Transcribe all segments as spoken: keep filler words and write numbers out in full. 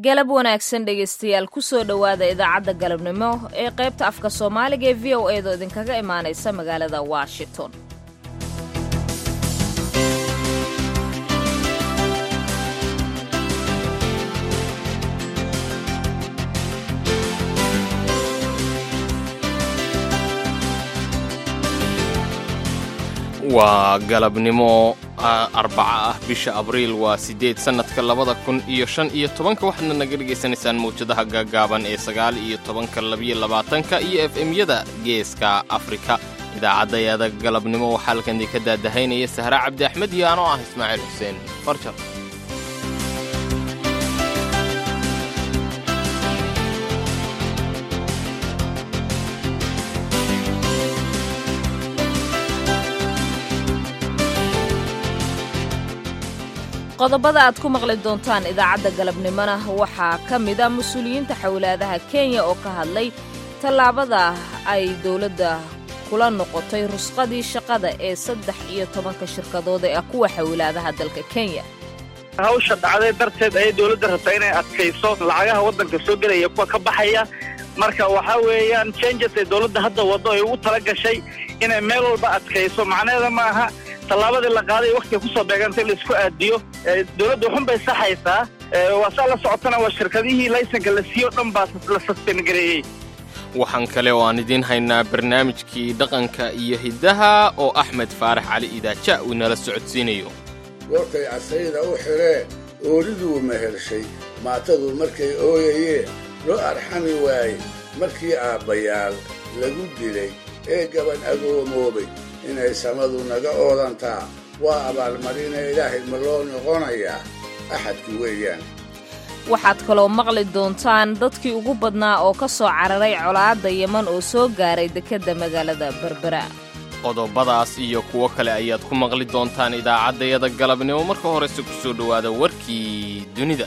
galab wanaagsan dhegaystayaal ku soo dhowaada idaacadda galabnimo ee qaybta afka Soomaaliga ee V O A da idinkaga imaanaysa magaalada Washington. waa galabnimo arbaca ah bisha abriil waa sideed sanadka labada kun iyo shan iyo tobanka waxaadna naga dhegaysanaysaan mawjadaha gaagaaban ee sagaal iyo tobanka labiyo labaatanka iyo f m-yada geeska afrika. idaacadayada galabnimo waxaa halkan idinka daadahaynaya sahra cabdi axmed iyo anoo ah ismaaciil xuseen farjar. qodobada aad ku maqli doontaan idaacadda galabnimona waxaa ka mid ah mas-uuliyiinta xawlaadaha Kenya oo ka hadlay tallaabada ay dawladda kula noqotay rusqadii shaqada ee saddex iyo tobanka shirkadood ee kuwa xawlaadaha dalka Kenya. hawsha dhacday darteed ay dawladda rabtay inay adkayso lacagaha waddanka soo galaya kuwa ka baxaya marka waxa weeyaan changes ee dawladda hadda wado ay ugu tala gashay inay meel walba adkayso macnaheedu ma aha tallaabadii la qaaday waqtiga ku soo beegantay la isku aadiyo dawladdu waxun bay saxaysaa waa saa la socotana waa shirkadihii laysanka la siiyo dhan baa la suspend gareeyey. waxaan kale oo aan idiin haynaa barnaamijkii dhaqanka iyo hiddaha oo axmed faarax cali idaaja uu nala socodsiinayo. goortay casayda u xiree ooliduu mehershay maatadu markay ooyayeen loo arxami waaye markii aabbayaal lagu dilay ee gaban agoomoobay inay samadu naga oodantaa waa abaalmarina ilaahay ma loo noqonayaa axadki weeyaan. waxaad kaloo maqli doontaan dadkii ugu badnaa oo ka soo cararay colaadda yeman oo soo gaaray dekedda magaalada berbera. qodobadaas iyo kuwo kale ayaad ku maqli doontaan idaacaddayada galabnimo. marka horese ku soo dhowaada warkii dunida.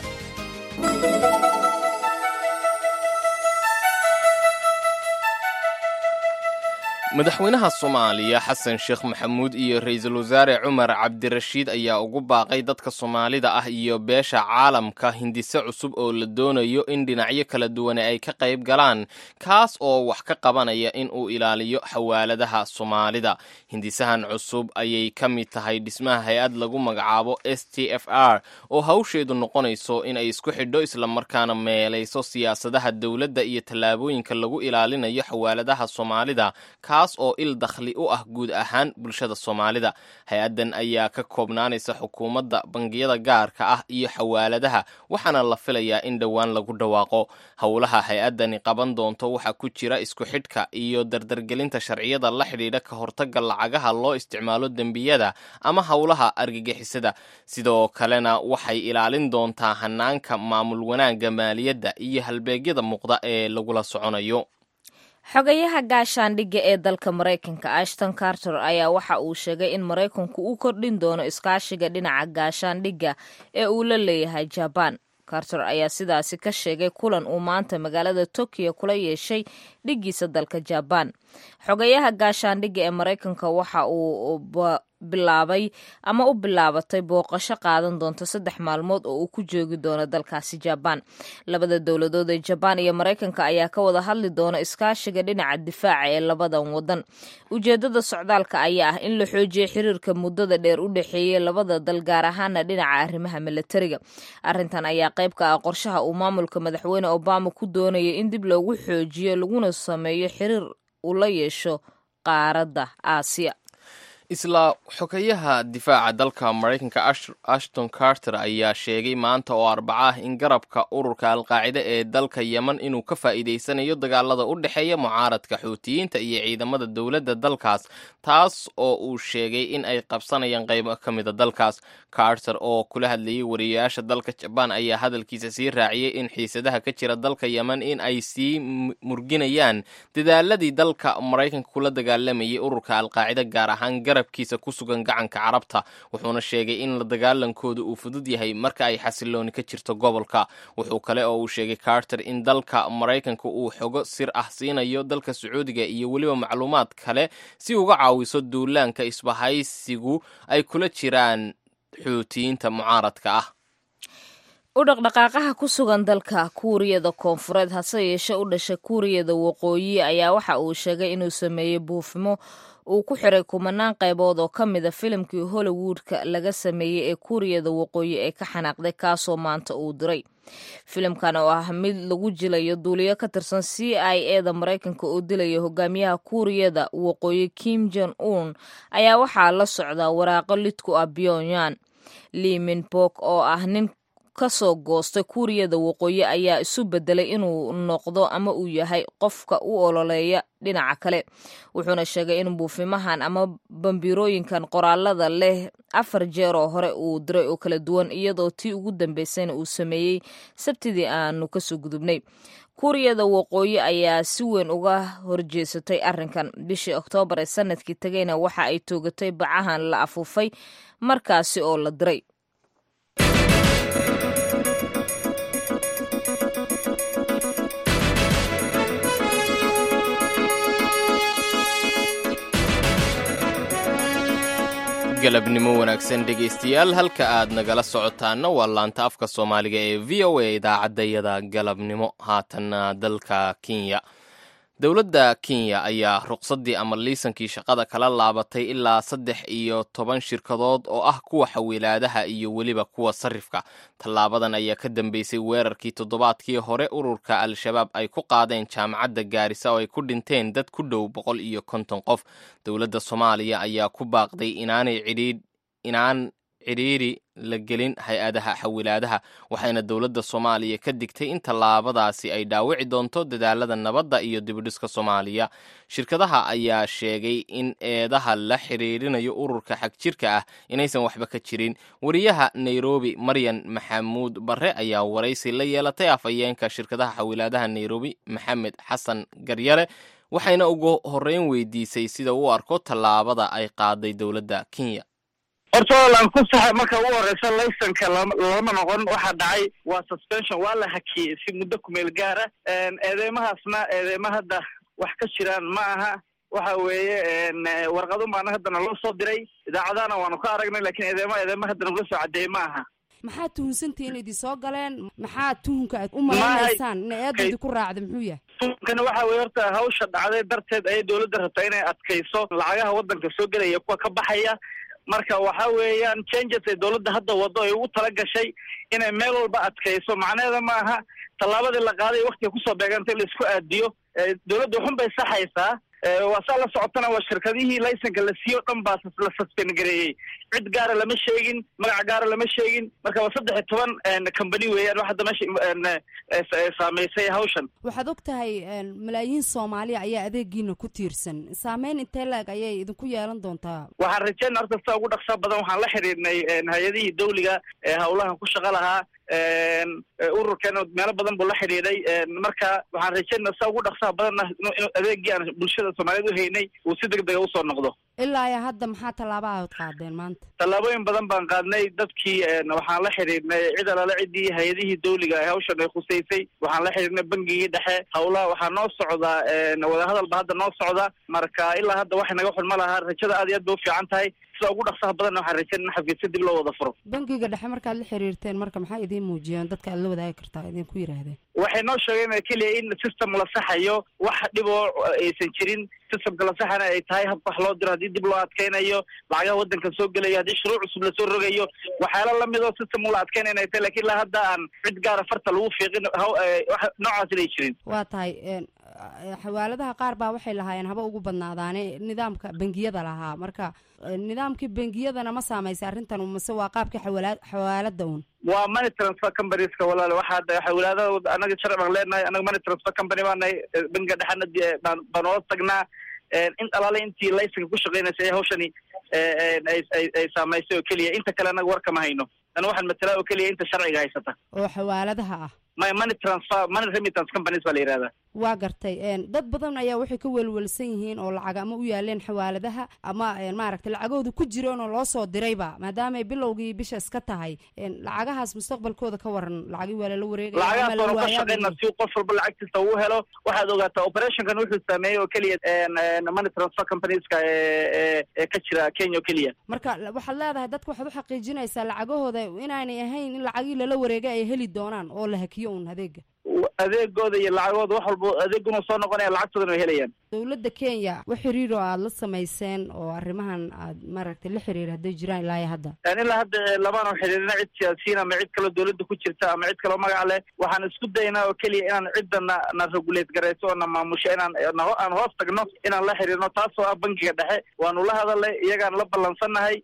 madaxweynaha Soomaaliya Xasan Sheekh Maxamuud iyo ra'iisul wasaare Cumar Cabdirashiid ayaa ugu baaqay dadka Soomaalida ah iyo beesha caalamka hindise cusub oo la doonayo in dhinacyo kala duwan ay ka qayb galaan kaas oo wax ka qabanaya in uu ilaaliyo xawaaladaha Soomaalida. hindisahan cusub ayay ka mid tahay dhismaha hay'ad lagu magacaabo S T F R oo hawsheedu noqonayso in ay isku xidho isla markaana meelayso siyaasadaha dawladda iyo tallaabooyinka lagu ilaalinayo xawaaladaha Soomaalida oo il dakhli u ah guud ahaan bulshada Soomaalida. hay-addan ayaa ka koobnaanaysa xukuumadda, bangiyada gaarka ah iyo xawaaladaha waxaana la filayaa in dhowaan lagu dhawaaqo. howlaha hay-addani qaban doonto waxaa ku jira isku xidhka iyo dardargelinta sharciyada la xidhiidha ka hortagga lacagaha loo isticmaalo dembiyada ama howlaha argagixisada. sidoo kalena waxay ilaalin doontaa hanaanka maamul wanaagga maaliyadda iyo halbeegyada muuqda ee lagula soconayo. xogayaha gaashaandhigga ee dalka Mareykanka Ashton Carter ayaa waxa uu sheegay in Mareykanku uu kordhin doono iskaashiga dhinaca gaashaandhigga ee uu la leeyahay Japan. Carter ayaa sidaasi ka sheegay kulan uu maanta magaalada Tokyo kula yeeshay dhigiisa dalka Japan. xogayaha gaashaandhigga ee Mareykanka waxa uu bilaabay ama u bilaabatay booqasho qaadan doonta saddex maalmood oo uu ku joogi doono dalkaasi Japan. labada dowladood ee Japan iyo Mareykanka ayaa ka wada hadli doona iskaashiga dhinaca difaaca ee labadan wadan. ujeedada socdaalka ayaa ah in la xoojiyo xiriirka muddada dheer u dhaxeeyay labada dal gaar ahaan dhinaca arrimaha militariga. arrintan ayaa qayb ka ah qorshaha uu maamulka madaxweyne Obama ku doonayo in dib loogu xoojiyo laguna sameeyo xiriir uu la yeesho qaaradda Aasiya. isla xogayaha difaaca dalka Mareykanka Ashton Carter ayaa sheegay maanta oo arbaca ah in garabka ururka Al-Qaacida ee dalka Yemen inuu ka faa'iideysanayo dagaalada u dhaxeeya mucaaradka Xuutiyiinta iyo ciidamada dawladda dalkaas taas oo uu sheegay in ay qabsanayaan qaybo ka mid ah dalkaas. Carter oo kula hadlayay wariyaasha dalka Japan ayaa hadalkiisa sii raaciyay in xiisadaha ka jira dalka Yemen in ay sii murginayaan dadaaladii dalka Mareykanka kula dagaalamayay ururka Al-Qaacida gaar ahaan garabkiisa ku sugan gacanka carabta. wuxuuna sheegay in la dagaalankooda uu fudud yahay marka ay xasilooni ka jirto gobolka. wuxuu kale oo uu sheegay Carter in dalka Mareykanka uu xogo sir ah siinayo dalka Sacuudiga iyo weliba macluumaad kale si uga caawiso duulaanka isbahaysigu ay kula jiraan Xuutiyiinta mucaaradka ah. u dhaqdhaqaaqaha ku sugan dalka kuuriyada koonfureed hase yeeshee u dhashay kuuriyada waqooyi ayaa waxa uu sheegay inuu sameeyey buufimo uu ku xiray kumanaan qaybood oo ka mida filimkii hollywoodka laga sameeyey ee kuuriyada waqooyi ee ka xanaaqday kaasoo maanta uu diray filimkan oo ah mid lagu jilayo duuliyo ka tirsan c i a da maraykanka oo dilaya hogaamiyaha kuuriyada waqooyi kim jon un ayaa waxaa la socdaa waraaqo lidku ah pyongyang lee minbok oo ah nin kasoo goostay kuuriyada waqooyi ayaa isu bedelay inuu noqdo ama uu yahay qofka u ololeeya dhinaca kale wuxuuna sheegay in buufimahan ama bambiirooyinkan qoraalada leh afar jeer oo hore uu diray oo kala duwan iyadoo tii ugu dambeysayna uu sameeyey sabtidii aanu kasoo gudubnay kuuriyada waqooyi ayaa si weyn uga horjeesatay arrinkan bishii oktoobar ee sanadkii tegayna waxa ay toogatay bacahan la afuufay markaasi oo la diray galabnimo wanaagsan dhegaystayaal halka aad nagala socotaana waa laanta afka soomaaliga ee v o a idaacaddayada galabnimo haatanna dalka kenya dowladda kenya ayaa ruqsaddii ama liisankii shaqada kala laabatay ilaa saddex iyo toban shirkadood oo ah kuwa xawilaadaha iyo weliba kuwa sarifka tallaabadan ayaa ka dambeysay weerarkii toddobaadkii hore ururka al-shabaab ay ku qaadeen jaamacadda gaarisa oo ay ku dhinteen dad ku dhow boqol iyo konton qof dowladda soomaaliya ayaa ku baaqday inaanay cidhiidh inaan cidhiiri la gelin hay-adaha xawilaadaha waxayna dowladda soomaaliya ka digtay in tallaabadaasi ay dhaawici doonto dadaalada nabadda iyo dibudhiska soomaaliya shirkadaha ayaa sheegay in eedaha la xiriirinayo ururka xagjirka ah inaysan waxba ka jirin wariyaha nairobi maryan maxamuud barre ayaa waraysi la yeelatay afhayeenka shirkadaha xawilaadaha nairobi maxamed xasan garyare waxayna ugu horreyn weydiisay sida uu arko tallaabada ay qaaday dowladda kenya horta lan ku sax marka ugu horeysa laysanka lama noqon waxa dhacay waa suspension waa la hakiyay si muddo ku meel gaar ah eedeymahaasna eedeymaha hadda wax ka jiraan ma aha waxa weeye warqado maana hadana loo soo diray idaacadana waanu ka aragnay laakiin eedeymaha eedeymaha hadana loo soo cadeeyay ma aha maxaa tuhunsantiin idin soo galeen maxaa tuhunka aad u maleynaysaan in eedadi ku raacdo muxuu yahay tuhunkana waxa weeye horta hawsha dhacday darteed ay dowladda rabtaa inay adkayso lacagaha waddanka soo gelaya kuwa ka baxaya marka waxa weeyaan changes ee dowladda hadda wado ay ugu tala gashay inay meel walba adkayso macnaheeda ma aha tallaabadii la qaaday waqtiga kusoo beegantay la isku aadiyo dowladda waxun bay saxaysaa waa saa la socotana waa shirkadihii laysanka la siiyo dhan baa la suspend gareeyey cid gaara lama sheegin magac gaara lama sheegin marka waa saddex iyo toban company weeyaan wax hadda meesha saamaysay hawshan waxaad og tahay malaayiin soomaaliya ayaa adeegiina ku tiirsan saameyn intee laeg ayay idinku yeelan doontaa waxaan rajeynaa horta sida ugu dhaqsaa badan waxaan la xiriirnay hay-adihii dawliga ee hawlahan ku shaqa lahaa ururkeena meelo badan buu la xidhiidhay marka waxaan rajeynaa sida ugu dhaqsaha badanna inuu adeegii aan bulshada soomaaliyeed u haynay uu si deg dega usoo noqdo ilaa iyo hadda maxaa tallaaba aad qaadeen maanta tallaabooyin badan baan qaadnay dadkii waxaan la xidhiidhnay cid alala ciddii hay-adihii dawliga ee hawshan ay khusaysay waxaan la xidhiidhnay bangigii dhexe hawlaha waxaa noo socdaa wadahadal ba hadda noo socda marka ilaa hadda wax naga xun ma laha rajada aad iyo aad bay u fiican tahay sida ugu dhaqsaha badanna waxaan rajeyn in xafiisya dib loo wada furo bangiga dhexe markaad la xiriirteen marka maxaa idiin muujiyeen dadka aad la wadaagi kartaa idinku yidhaahdeen waxay noo sheegeen keliya in system la saxayo wax dhib oo aysan jirin systemka la saxana ay tahay habka wax loo diro haddii dib loo adkeynayo lacagaha waddanka soo gelayo haddii shuruuc cusub lasoo rogayo waxyaala lamid oo system ula adkeynayna ay tahay lakin ilaa hadda aan cid gaara farta lagu fiiqin wax noocaas inay jirin waa tahay xawaaladaha qaar baa waxay lahaayeen haba ugu badnaadaane nidaamka bangiyada lahaa marka nidaamkii bangiyadana ma saamaysa arrintan mase waa qaabka xawala xawaalada un waa money transfer companieska walaal waxaa xawlaadada anaga sharci baan leenahay anaga money transfer company baanahay bangiga dhexena baan baan oola tagnaa in alaale intii laysanka ku shaqeynaysay hawshani ay ay saamaysay oo keliya inta kale anaga warkama hayno ana waxaan matalaa oo keliya inta sharciga haysata oo xawaaladaha ah money transfer money remittance companies baa la yidhahdaa. waa gartay dad badan ayaa waxay ka welwelsan yihiin oo lacag ama u yaaleen xawaaladaha ama maaragtay lacagooda ku jireen oo loo soo dirayba maadaama ay bilowgii bisha iska tahay lacagahaas mustaqbalkooda ka waran lacagii waa lala wareegay lacagahaas oo ka shaqeynaa si qof walba lacagtiisa uu helo waxaad ogaataa operationkan wuxuu sameeyey oo keliya money transfer companieska ee ka jira Kenya keliya. marka waxaad leedahay dadku waxaad u xaqiijinaysaa lacagahooda inaanay ahayn in lacagii lala wareegay ay heli doonaan oo la hakiyo un adeega adeegooda iyo lacagooda wax walba adeeguna soo noqonaya lacagtooda way helayaan. dawladda Kenya wax xiriir oo aad la sameyseen oo arrimahan aad maaragtay la xiriir haday jiraan ilaa hadda yani ilaa hadda labana xiriirina cid siyaasiyiin ama cid kale dawladda ku jirta ama cid kale magac leh waxaan isku daynaa oo keliya inaan cidana na regulate gareyso oo na maamusho inaan aan hoos tagno inaan la xiriirno taasoo ah bangiga dhexe waanu la hadalay iyagaan la ballansanahay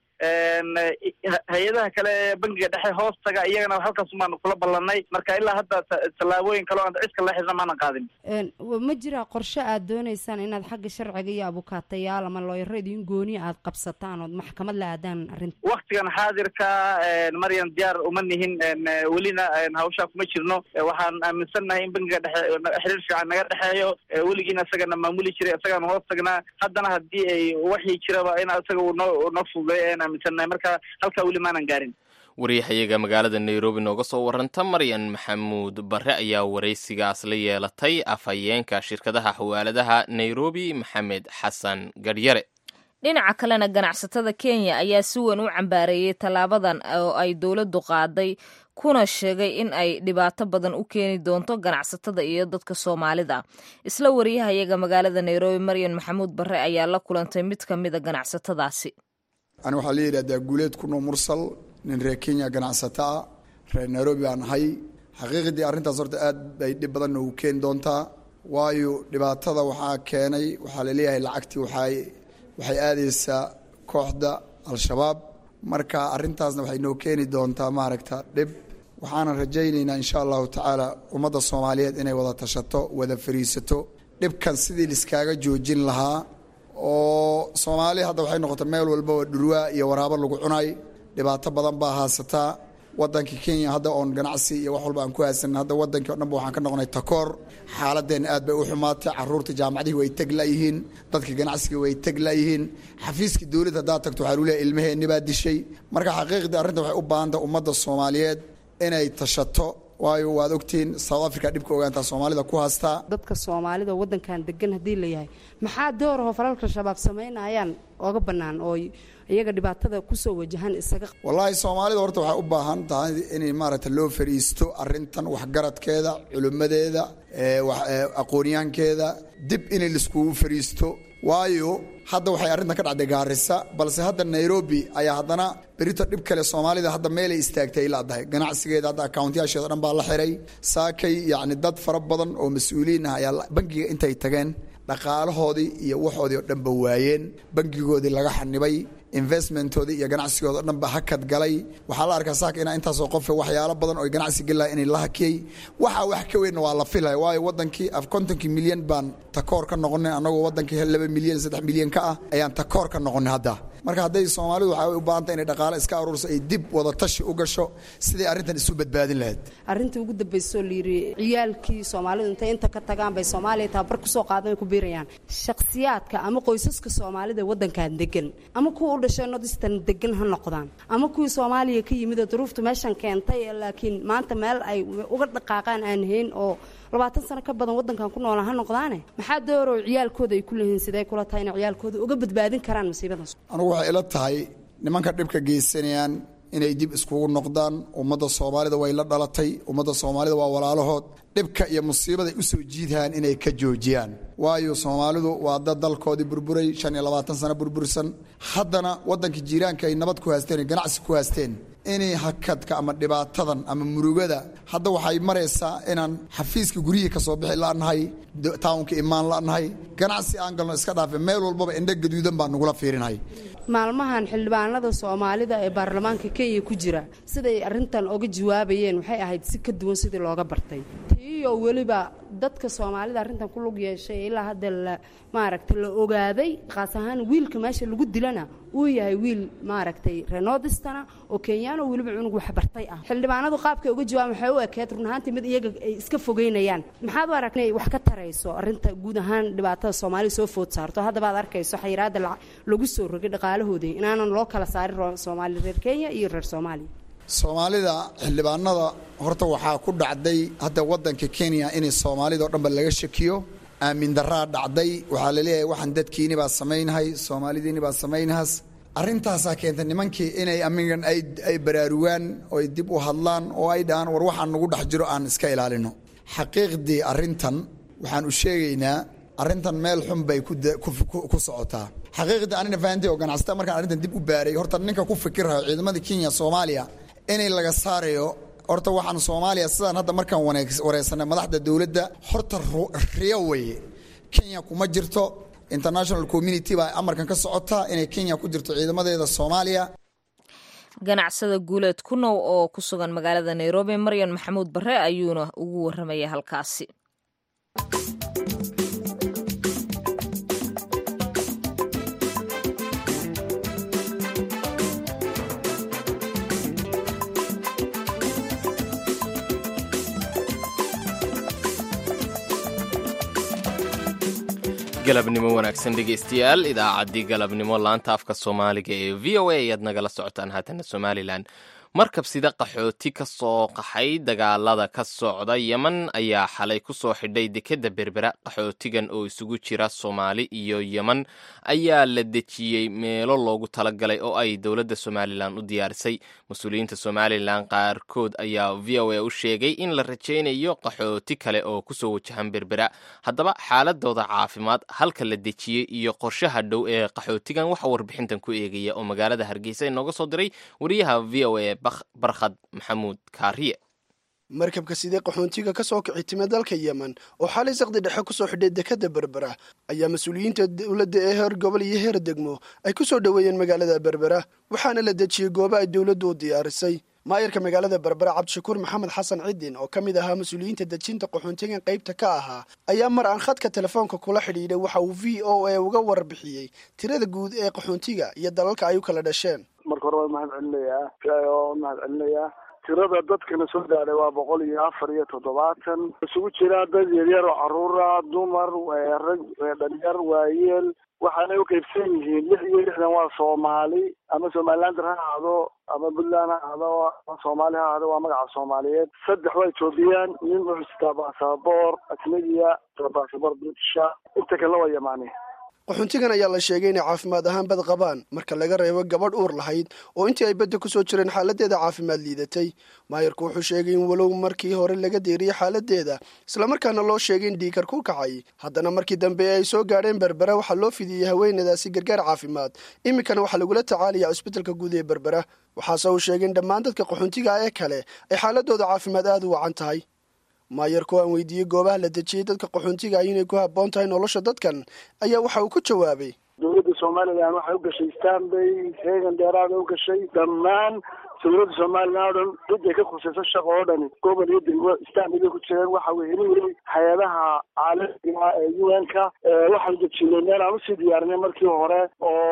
hay-adaha kale ee bangiga dhexe hoos taga iyagana halkaas baan kula ballanay marka ilaa hadda tallaabooyin kale oo aan cid kale la xiriirna maanan qaadin. ma jira qorshe aad doonaysaan inaad xagga sharciga iyo abukaatayaal ama looyaro idin gooni aad qabsataan ood maxkamad la aadaan arrinta waqtigan xaadirka maryan diyaar uma nihin welina hawshaa kuma jirno waxaan aaminsannahay in bangiga dhexe xiriir fiican naga dhexeeyo weligiina isagana maamuli jiray isagaan hoos tagnaa haddana haddii ay waxii jiraba in isaga uu noo noo fududeeyo aan aaminsannahay marka halkaa weli maanan gaarin. wariyahayaga magaalada nairobi nooga soo waranta maryan maxamuud barre ayaa waraysigaas la yeelatay afhayeenka shirkadaha xawaaladaha nairobi maxamed xasan garyare. dhinaca kalena ganacsatada Kenya ayaa si weyn u cambaareeyay tallaabadan oo ay dawladdu qaaday kuna sheegay in ay dhibaato badan u keeni doonto ganacsatada iyo dadka Soomaalida. isla wariyahayaga magaalada nairobi maryan maxamuud barre ayaa la kulantay mid ka mid ah ganacsatadaasi. أنا وحلي ردا قولت كنا مرسل نرى كينيا جناح ستا نيروبي عن هاي حقيقة دي أرنتا صرت أد بيد بدن وكين دونتا وايو دبعت هذا وحا كاني وحلليها العكتي وحاي وحي آديس كوحدة الشباب مركا أرنتا صرنا وحي نوكيني دونتا ماركتا دب وحانا رجينا إن شاء الله تعالى ومدى الصوماليات إني وضع تشتو وذا فريستو دب كان سيدي لسكاغا جوجين لها oo Soomaali hadda waxay noqotay meel walba oo dhulwa iyo waraabo lagu cunay dhibaato badan baa haasata wadanka Kenya hadda oo ganacsi iyo wax walba aan ku haysan hadda wadanka dhanba waxaan ka noqonay takoor xaaladeen aad bay u xumaatay caruurta jaamacadaha way tag laayihiin dadka ganacsiga way tag laayihiin xafiiska dawladda hadda tagto waxa luulay ilmaheena baa dishay marka xaqiiqda arrinta waxay u baahan tahay ummadda Soomaaliyeed inay tashato waayo waad ogtiin South Africa dibka ogaanta Soomaalida ku haasta dadka Soomaalida wadankan degan hadii la yahay maxaa door oo falalka shabaab sameynayaan ooga banaan oo iyaga dhibaatada ku soo wajahan isaga wallahi Soomaalida horta waxa u baahan tahay in maaragtay loo fariisto arrintan wax garadkeeda culimadeeda ee wax aqoonyaankeeda dib in la isku fariisto waayo hadda waxay arrintan ka dhacday Gaarisa balse hadda Nairobi ayaa hadana berito dib kale Soomaalida hadda meel ay istaagtay ila dahay ganacsigeeda hadda account-yaasheeda dhan baa la xiray saakay yaani dad fara badan oo mas'uuliin ah ayaa bangiga intay tageen dhaqaalahoodii iyo waxoodii oo dhanba waayeen bangigoodii laga xanibay investmentoodii iyo ganacsigooda dhanba hakad galay waxa la arkaa saak ina intaas oo qof waxyaalo badan oo ganacsi galay in la hakiyay waxa wax ka weyn waa la filay waayo wadankii af konton milyan baan takoor ka noqonay anagoo wadankii laba milyan saddex milyan ka ah ayaan takoor ka noqonay hadda marka haday Soomaalidu waxa u baahan tahay in dhaqaale iska ururso ay dib wada tashi u gasho sidii arrintan isu badbaadin lahayd arrinta ugu dambayso liiri ciyaalkii Soomaalidu inta inta ka tagaan bay Soomaaliya tabar ku soo qaadan ku biirayaan shakhsiyaadka ama qoysaska Soomaalida wadankan degan ama ku u dhashay nodistan degan ha noqdaan ama kuwi Soomaaliya ka yimid duruuftu meeshan keentay laakiin maanta meel ay uga dhaqaaqaan aan hayn oo labaatan sano ka badan wadankan ku nool ha noqdaane maxaa door oo ciyaalkooda ay ku leeyihiin sidee kula tahay in ciyaalkooda uga badbaadin karaan musiibadaas anigu waxa ila tahay nimanka dhibka geysanayaan inay dib iskugu noqdaan ummadda Soomaalida way la dhalatay ummadda Soomaalida waa walaalahood dhibka iyo musiibada u soo jiidaan inay ka joojiyaan waayo Soomaalidu waa dad dalkoodii burburay shan iyo labaatan sano burbursan haddana wadanka jiiraanka ay nabad ku haasteen ganacsi ku haasteen inay hakadka ama dhibaatadan ama murugada hadda waxay mareysaa inaan xafiiska guriga ka soo bixi laanahay tawnka imaan laanahay ganacsi aan galno iska dhaafay meel walba indha gaduudan baan nagula fiirinahay maalmahan xildhibaanada Soomaalida ee baarlamaanka Kenya ku jira siday arrintan uga jawaabayeen waxay ahayd si ka duwan sidii looga bartay iyo waliba dadka Soomaalida arrintan ku lug yeeshay ilaa hadda la maaragtay la ogaaday qaas ahaan wiilka meesha lagu dilana uu yahay wiil maaragtay Renodistana oo Kenya fadhiyaan oo weliba cunug wax bartay ah xildhibaanadu qaabka uga jawaabaan waxay u ekeed run ahaantii mid iyaga ay iska fogeynayaan maxaad u aragnay wax ka tarayso arrinta guud ahaan dhibaatada Soomaaliya soo food saarto haddaba aad arkayso xayiraada lagu soo rogay dhaqaalahooda inaanan loo kala saarin Soomaaliya reer Kenya iyo reer Soomaaliya Soomaalida xildhibaanada horta waxaa ku dhacday hadda wadanka Kenya in Soomaalida oo dhanba laga shakiyo aamin daraa dhacday waxaa la leeyahay waxaan dadkiina baa sameeynahay Soomaalidiina baa sameeynaas arrintaas keentay nimankii inay amigan ay ay baraarugaan oo ay dib u hadlaan oo ay dhaan war waxaan nagu dhax jiro aan iska ilaalino xaqiiqdii arrintan waxaan u sheegaynaa arrintan meel xun bay ku ku socotaa xaqiiqdii anina fahantii oo ganacsatada markaan arrintan dib u baaray horta ninka ku fikirayo ciidamada Kenya Soomaaliya inay laga saarayo horta waxaan Soomaaliya sidaan hadda markaan wareysana madaxda dawladda horta riyo way Kenya kuma jirto international community baa amarkan ka socota inay Kenya ku jirto ciidamadeeda Soomaaliya ganacsada guuleed ku now oo ku sugan magaalada Nairobi Maryan Maxamuud Barre ayuuna ugu warramay halkaasi galabnimo wanaagsan dhegeystayaal idaacaddii galabnimo laanta afka Soomaaliga ee V O A ayaad nagala socotaan haatan Somaliland markab sida qaxooti ka soo qaxay dagaalada ka socda Yemen ayaa xalay ku soo xidhay dekada Berbera qaxootigan oo isugu jira Soomaali iyo Yemen ayaa la dejiyay meelo loogu talagalay oo ay dawladda Somaliland u diyaarisay mas'uuliyiinta Somaliland qaarkood ayaa V O A u sheegay in la rajaynayo qaxooti kale oo ku soo wajahan Berbera haddaba xaaladooda caafimaad halka la dejiyay iyo qorshaha dhow ee qaxootigan waxa warbixintan ku eegaya oo magaalada Hargeysa inooga soo diray wariyaha V O A barkhad maxamuud kaariye markabka sidee qaxoontiga ka soo kici timid dalka Yemen oo xalay saqdi dhexe ku soo xidhay dekada Berbera ayaa mas'uuliyiinta dawladda ee heer gobol iyo heer degmo ay ku soo dhaweeyeen magaalada Berbera waxaana la dejiyay goobo ay dawladdu u diyaarisay maayirka magaalada Berbera Cabdishakuur Maxamed Xasan Ciidin oo kamid ahaa mas'uuliyiinta dejinta qaxoontigan qaybta ka ahaa ayaa mar aan khadka telefoonka kula xidhiidhay waxa uu V O A uga warbixiyay tirada guud ee qaxoontiga iyo dalalka ay u kala dhasheen marka hore waan mahadcelinayaa oo mahadcelinayaa tirada dadkana soo gaaray waa boqol iyo afar iyo toddobaatan isugu jira dad yaryar oo caruur ah dumar rag dhalinyar waayeel waxaanay u qaybsan yihiin lix iyo lixdan waa Soomaali ama Somaliland ha ahaado ama Puntland ha ahaado ama Soomaali ha ahaado waa magaca Soomaaliyeed saddex waa Ethiopian nin wuxuu sitaa baasaboor Asmadiya baasaboor British inta kale waa Yemani qaxoontigan ayaa la sheegay inay caafimaad ahaan bad qabaan marka laga reebo gabadh uur lahayd oo intii ay badda ku soo jireen xaaladeeda caafimaad liidatay maayirku wuxuu sheegay in walow markii hore laga deeriyay xaaladeeda isla markaana loo sheegay in dhiikar ku kacay haddana markii dambe ay soo gaadheen Berbera waxaa loo fidiyey haweeneydaasi gargaar caafimaad iminkana waxaa lagula tacaalayaa isbitaalka guud ee Berbera waxaase uu sheegay in dhammaan dadka qaxoontiga ee kale ay xaaladooda caafimaad aad u wacan tahay maayirku aan weydiiyey goobaha la dejiyay dadka qaxoontiga ah inay ku habboon tahay nolosha dadkan ayaa waxa uu ku jawaabay dawladda Soomaaliland waxay u gashay Istanbul heegan dheeraad u gashay dhammaan dawladda Soomaaliland oo dad ay ka khusayso shaqo oo dhan gobol iyo degmo Istanbul ku jireen waxa weeyeen hay'adaha caalamiga ee U N-ka waxay dejiyeen meel aan u sii diyaarinay markii hore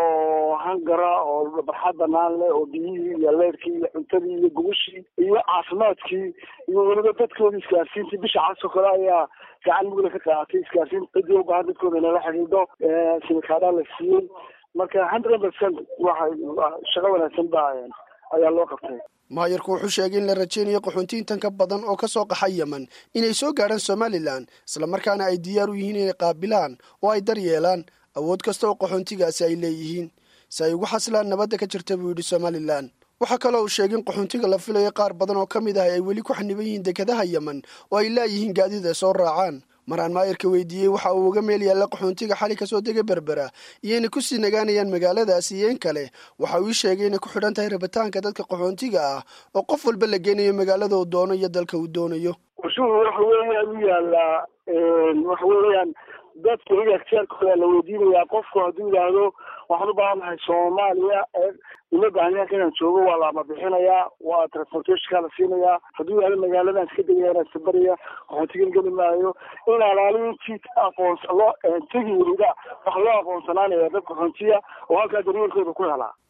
oo hangara oo barxad banaan leh oo biyihii iyo leerkii iyo cuntadii iyo gugushii iyo caafimaadkii iyo weliba dadkooda iskaarsiintii bisha casoo kale ayaa gacan mugla ka qaatay iskaarsiin cidii u baahan dadkooda inay la xidhiidho simikaadha la siiyey marka one hundred percent waxay shaqo wanaagsan baa ayaa loo qabtay maayirku wuxuu sheegay in la rajaynayo qaxoontiintan ka badan oo ka soo qaxay Yemen inay soo gaaraan Somaliland isla markaana ay diyaar u yihiin inay qaabilaan oo ay daryeelaan awood kasta oo qaxoontigaasi ay leeyihiin si ay ugu xasilaan nabadda ka jirta buu yidhi Somaliland waxaa kaloo uu sheegay in qaxoontiga la filayo qaar badan oo ka mid ah ay weli ku xaniban yihiin dekadaha Yemen oo ay leeyihiin gaadiid ay soo raacaan maraan maayirka weydiiyey waxa uu uga meel yaalla qaxoontiga xali ka soo degay Berbera iyo inay ku sii nagaanayaan magaaladaasi iyo in kale waxa uu sheegay inay ku xidhan tahay rabitaanka dadka qaxoontiga ah oo qof walba la geenayo magaalada uu doono iyo dalka uu doonayo waxa weeyaan u yaallaa waxa weeyaan dadka iyaga ikhtiyaarkooda la weydiinayaa qofku hadduu yidhaahdo waxaan u baahanahay Soomaaliya uma baahanya inaan joogo waa lama bixinayaa waa transportation la siinayaa hadduu yidhaahdo magaaladan iska degaya sabariya qaxootigan geli maayo in alaalintii aqoonsan loo tegi weliba wax loo aqoonsanaanaya dadka qaxootiya oo halkaa daryeelkooda ku helaa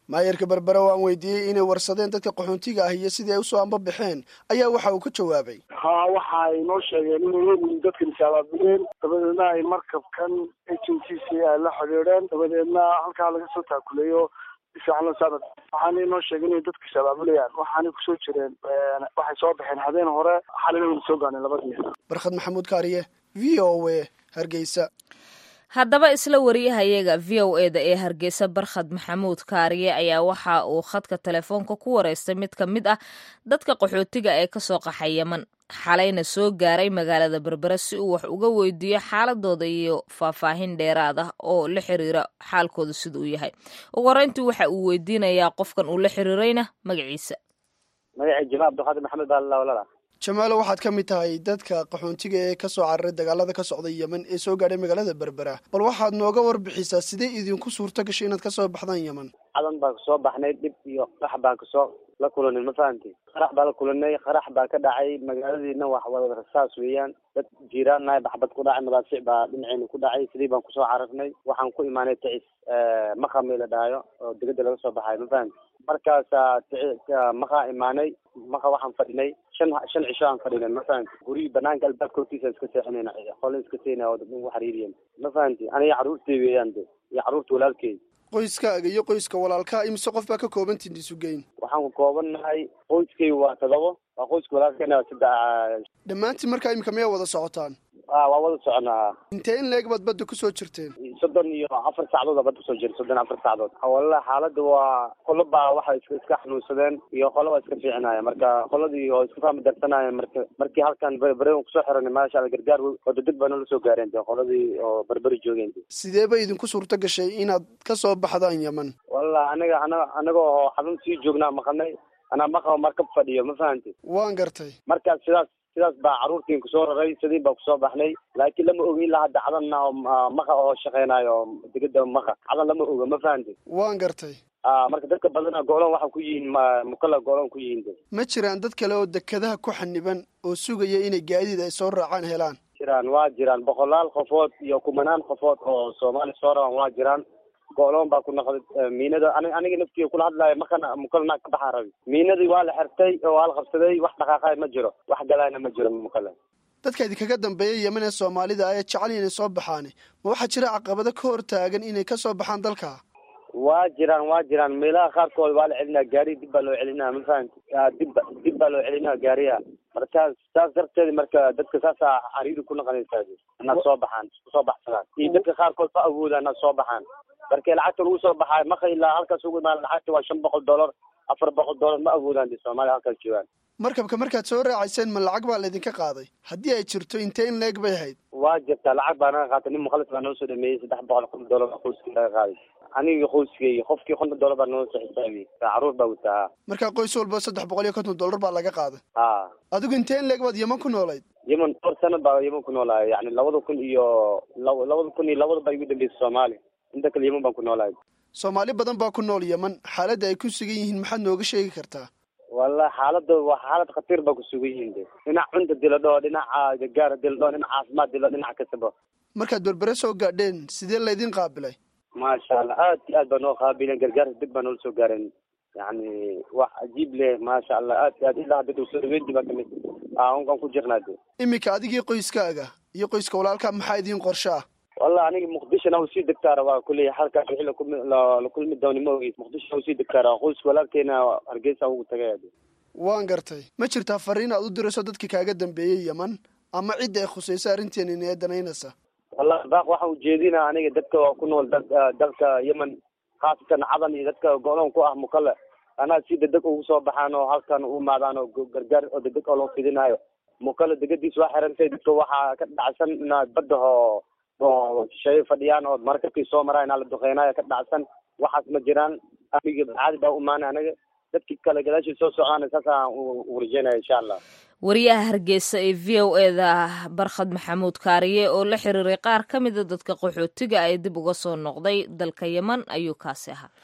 maayarka berbere oo aan weydiiyey inay warsadeen dadka qaxoontiga ah iyo sidii ay usoo anbabaxeen ayaa waxa uu ka jawaabay ha waxa ay noo sheegeen inay leeyihiin dadkan isaabaabiyeen dabadeedna ay markabkan agency ay la xidhiidheen dabadeedna halkaa laga soo taakuleeyo fiican saabad waxaanay noo sheegeen inay dadka isaabaabiyeen waxaanay kusoo jireen waxay soo baxeen habeen hore xalina way soo gaaneen labadii barkhad maxamuud kaariye v o a hargeysa haddaba isla wariyahayaga v o e da ee hargeysa barkhad maxamuud kaariye ayaa waxa uu khadka telefoonka ku wareystay mid ka mid ah dadka qaxootiga ee kasoo qaxay yeman xalayna soo gaaray magaalada berbera si uu wax uga weydiiyo xaaladooda iyo faahfaahin dheeraad ah oo la xiriira xaalkooda sida uu yahay ugu horeyntii waxa uu weydiinayaa qofkan uu la xiriirayna magaciisa magacii jamaal abdulqaadir maxamed baa lawalala jamaalo waxaad ka mid tahay dadka qaxoontiga ee kasoo cararay dagaalada ka socday yemen ee soo gaadhay magaalada berbera bal waxaad nooga warbixisaa sidee idinku suurto gashay inaad kasoo baxdaan yemen cadan baan kasoo baxnay dhib iyo qarax baan kasoo la kulanay ma fahamtay qarax baan la kulanay qarax baa ka dhacay magaaladiina wax wada rasaas weeyaan dad jiiraannahay baxbad ku dhacay madaafiic baa dhinaceena ku dhacay sidii baan kusoo cararnay waxaan ku imaanay tacis maqami la dhahayo oo degada laga soo baxayo ma fahamtay markaasaa maqa imaanay maqa waxaan fadhinay shan shan cisho aan fadhinay ma fahamti gurigi banaanka albaabka hortiisa iska seexinayna qole iska siinaya oo dad ugu xariiriyen ma fahamti aniga carruurtay weeyaan de iyo carruurta walaalkeed qoyskaaga iyo qoyska walaalkaa imise qof baa ka koobantiin isugeyn waxaan ku koobannahay qoyskay waa todobo waa qoyska walaalkeena saddex dhammaantiin markaa imika miyaa wada socotaan a waa wada soconaa intee in leeg baad badda kusoo jirteen soddon iyo afar saacadood badda kusoo jira soddon afar saacadood walla xaaladda waa qolo baa waxay iska iska xanuunsadeen iyo qolo waa iska fiicinaya marka qoladii oo iska fahmi darsanaya marka markii halkan berbere kusoo xiranay maasha alla gargaar oo degdeg baa nala soo gaareen de qoladii oo berberi joogeen sidee bay idinku suurto gashay inaad kasoo baxdaan yemen walla aniga ana anaga oo xarun sii joognaa maqanay anaa maqa markab fadhiyo ma fahamtid waan gartay markaas sidaas sidaas baa carruurtiin kusoo raray sidii baa kusoo baxnay laakiin lama oga ilaa hadda cadanna oo maqa oo shaqeynayo degada maqa cadan lama oga ma fahamtid waan gartay a marka dadka badana goolon waxa ku yihiin mukalla goolon ku yihiin de ma jiraan dad kale oo dekadaha ku xaniban oo sugaya inay gaadiid ay soo raacaan helaan jiraan waa jiraan boqolaal qofood iyo kumanaan qofood oo soomaali soo rabaan waa jiraan gooloon baa ku noqday miinada ani aniga naftiga kula hadlaayo makana mukalana ka baxaa rabi miinadii waa la xirtay oo waa la qabsaday wax dhaqaaqay ma jiro wax galaayna ma jiro mukala dadka idinkaga dambeeya yemen ee soomaalida ayaa jecel inay soo baxaan ma waxaa jira caqabado ka hor taagan inay ka soo baxaan dalka waa jiraan waa jiraan meelaha qaarkood waa la celinaa gaari dib baa loo celinaa ma fahamti dib dib baa loo celinaa gaariya markaas saas darteed marka dadka saasaa cariiri ku noqonaysaa inaad soo baxaan kusoo baxsadaan iyo dadka qaarkood ma awoodaan inaad soo baxaan markii lacagta lagu soo baxaayo maqa ilaa halkaas ugu imaan lacagta waa shan boqol dollar afar boqol dollar ma awoodaan de soomaaliya halkaas joogaan markabka markaad soo raacayseen ma lacag baa laydinka qaaday haddii ay jirto intee in leeg bay ahayd waa jirtaa lacag baa naga qaatay nin mukhalis baa noo soo dhameeyey saddex boqol kun dollar qoyskii laga qaaday aniga qoyskay qofkii konton dollar baa noo soo xisaabiyey carruur baa wataa markaa qoys walba saddex boqol iyo konton dollar baa laga qaaday a adigu intee in leeg baad yeman ku noolayd yemen dhowr sana baa yemen ku noolaay yani labada kun iyo labada kun iyo labada baa igu dambeysay soomaaliya inta kale yemen baan ku noolahay soomaali badan baa ku nool yemen xaaladda ay ku sugan yihiin maxaad nooga sheegi kartaa walla xaaladda waa xaalad khatiir baa ku sugan yihiin de dhinac cunta diladho dhinaca gargaar diladho dhinac caafimaad dilo dhinac kastaba markaad berbere soo gaadheen sidee laydin qaabilay maasha allah aad iyo aad baa noo qaabileen gargaar deg baa noola soo gaareen yani wax cajiib leh maasha allah aad iyo aad ilaa hadda dhow soo dhaweyntii baa kamid aan ku jirnaa de iminka adigii qoyskaaga iyo qoyska walaalka maxaa idiin qorsho ah wallahi aniga muqdishona usii degtaa rabaa kuley halkaas wixii la kulmi dooni ma ogeys muqdisho usii degtaa rabaa qoyska walaalkeena hargeysa ugu tagay waan gartay ma jirtaa fariin aad u dirayso dadkii kaaga dambeeyey yemen ama cidda ay khusayso arrinteena inay danaynaysa wallahi baaq waxaan ujeedinaa aniga dadka ku nool dalka yemen khaasatan cadan iyo dadka go-doon ku ah mukale anaa si degdeg ugu soo baxaan oo halkan u imaadaan oo gargaar oo degdeg oo loo fidinayo mukale degadiis waa xirantay dadka waxaa ka dhacsan inaad badda oo oo shay fadhiyaan oo markabkii soo maraa inaa la duqeynayo ka dhacsan waxaas ma jiraan amiga caadi baa u imaanay anaga dadkii kale gadaashii soo socdaana saasaan u rajeynaya insha allah wariyaha hargeysa ee v o e da barkhad maxamuud kaariye oo la xiriiray qaar ka mida dadka qaxootiga ay dib uga soo noqday dalka yemen ayuu kaasi ahaa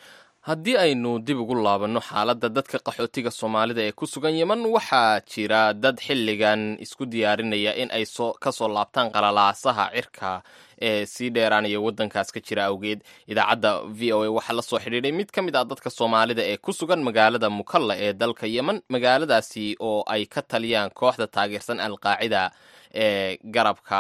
haddii aynu dib ugu laabanno xaaladda dadka qaxootiga soomaalida ee ku sugan yeman waxaa jira dad xilligan isku diyaarinaya in ay soo ka soo laabtaan qalalaasaha cirka ee sii dheeraanaya waddankaas ka jira awgeed. idaacadda v o a waxaa la soo xidhiidhay mid ka mid ah dadka soomaalida ee ku sugan magaalada mukalla ee dalka yeman, magaaladaasi oo ay ka taliyaan kooxda taageersan alqaacida ee garabka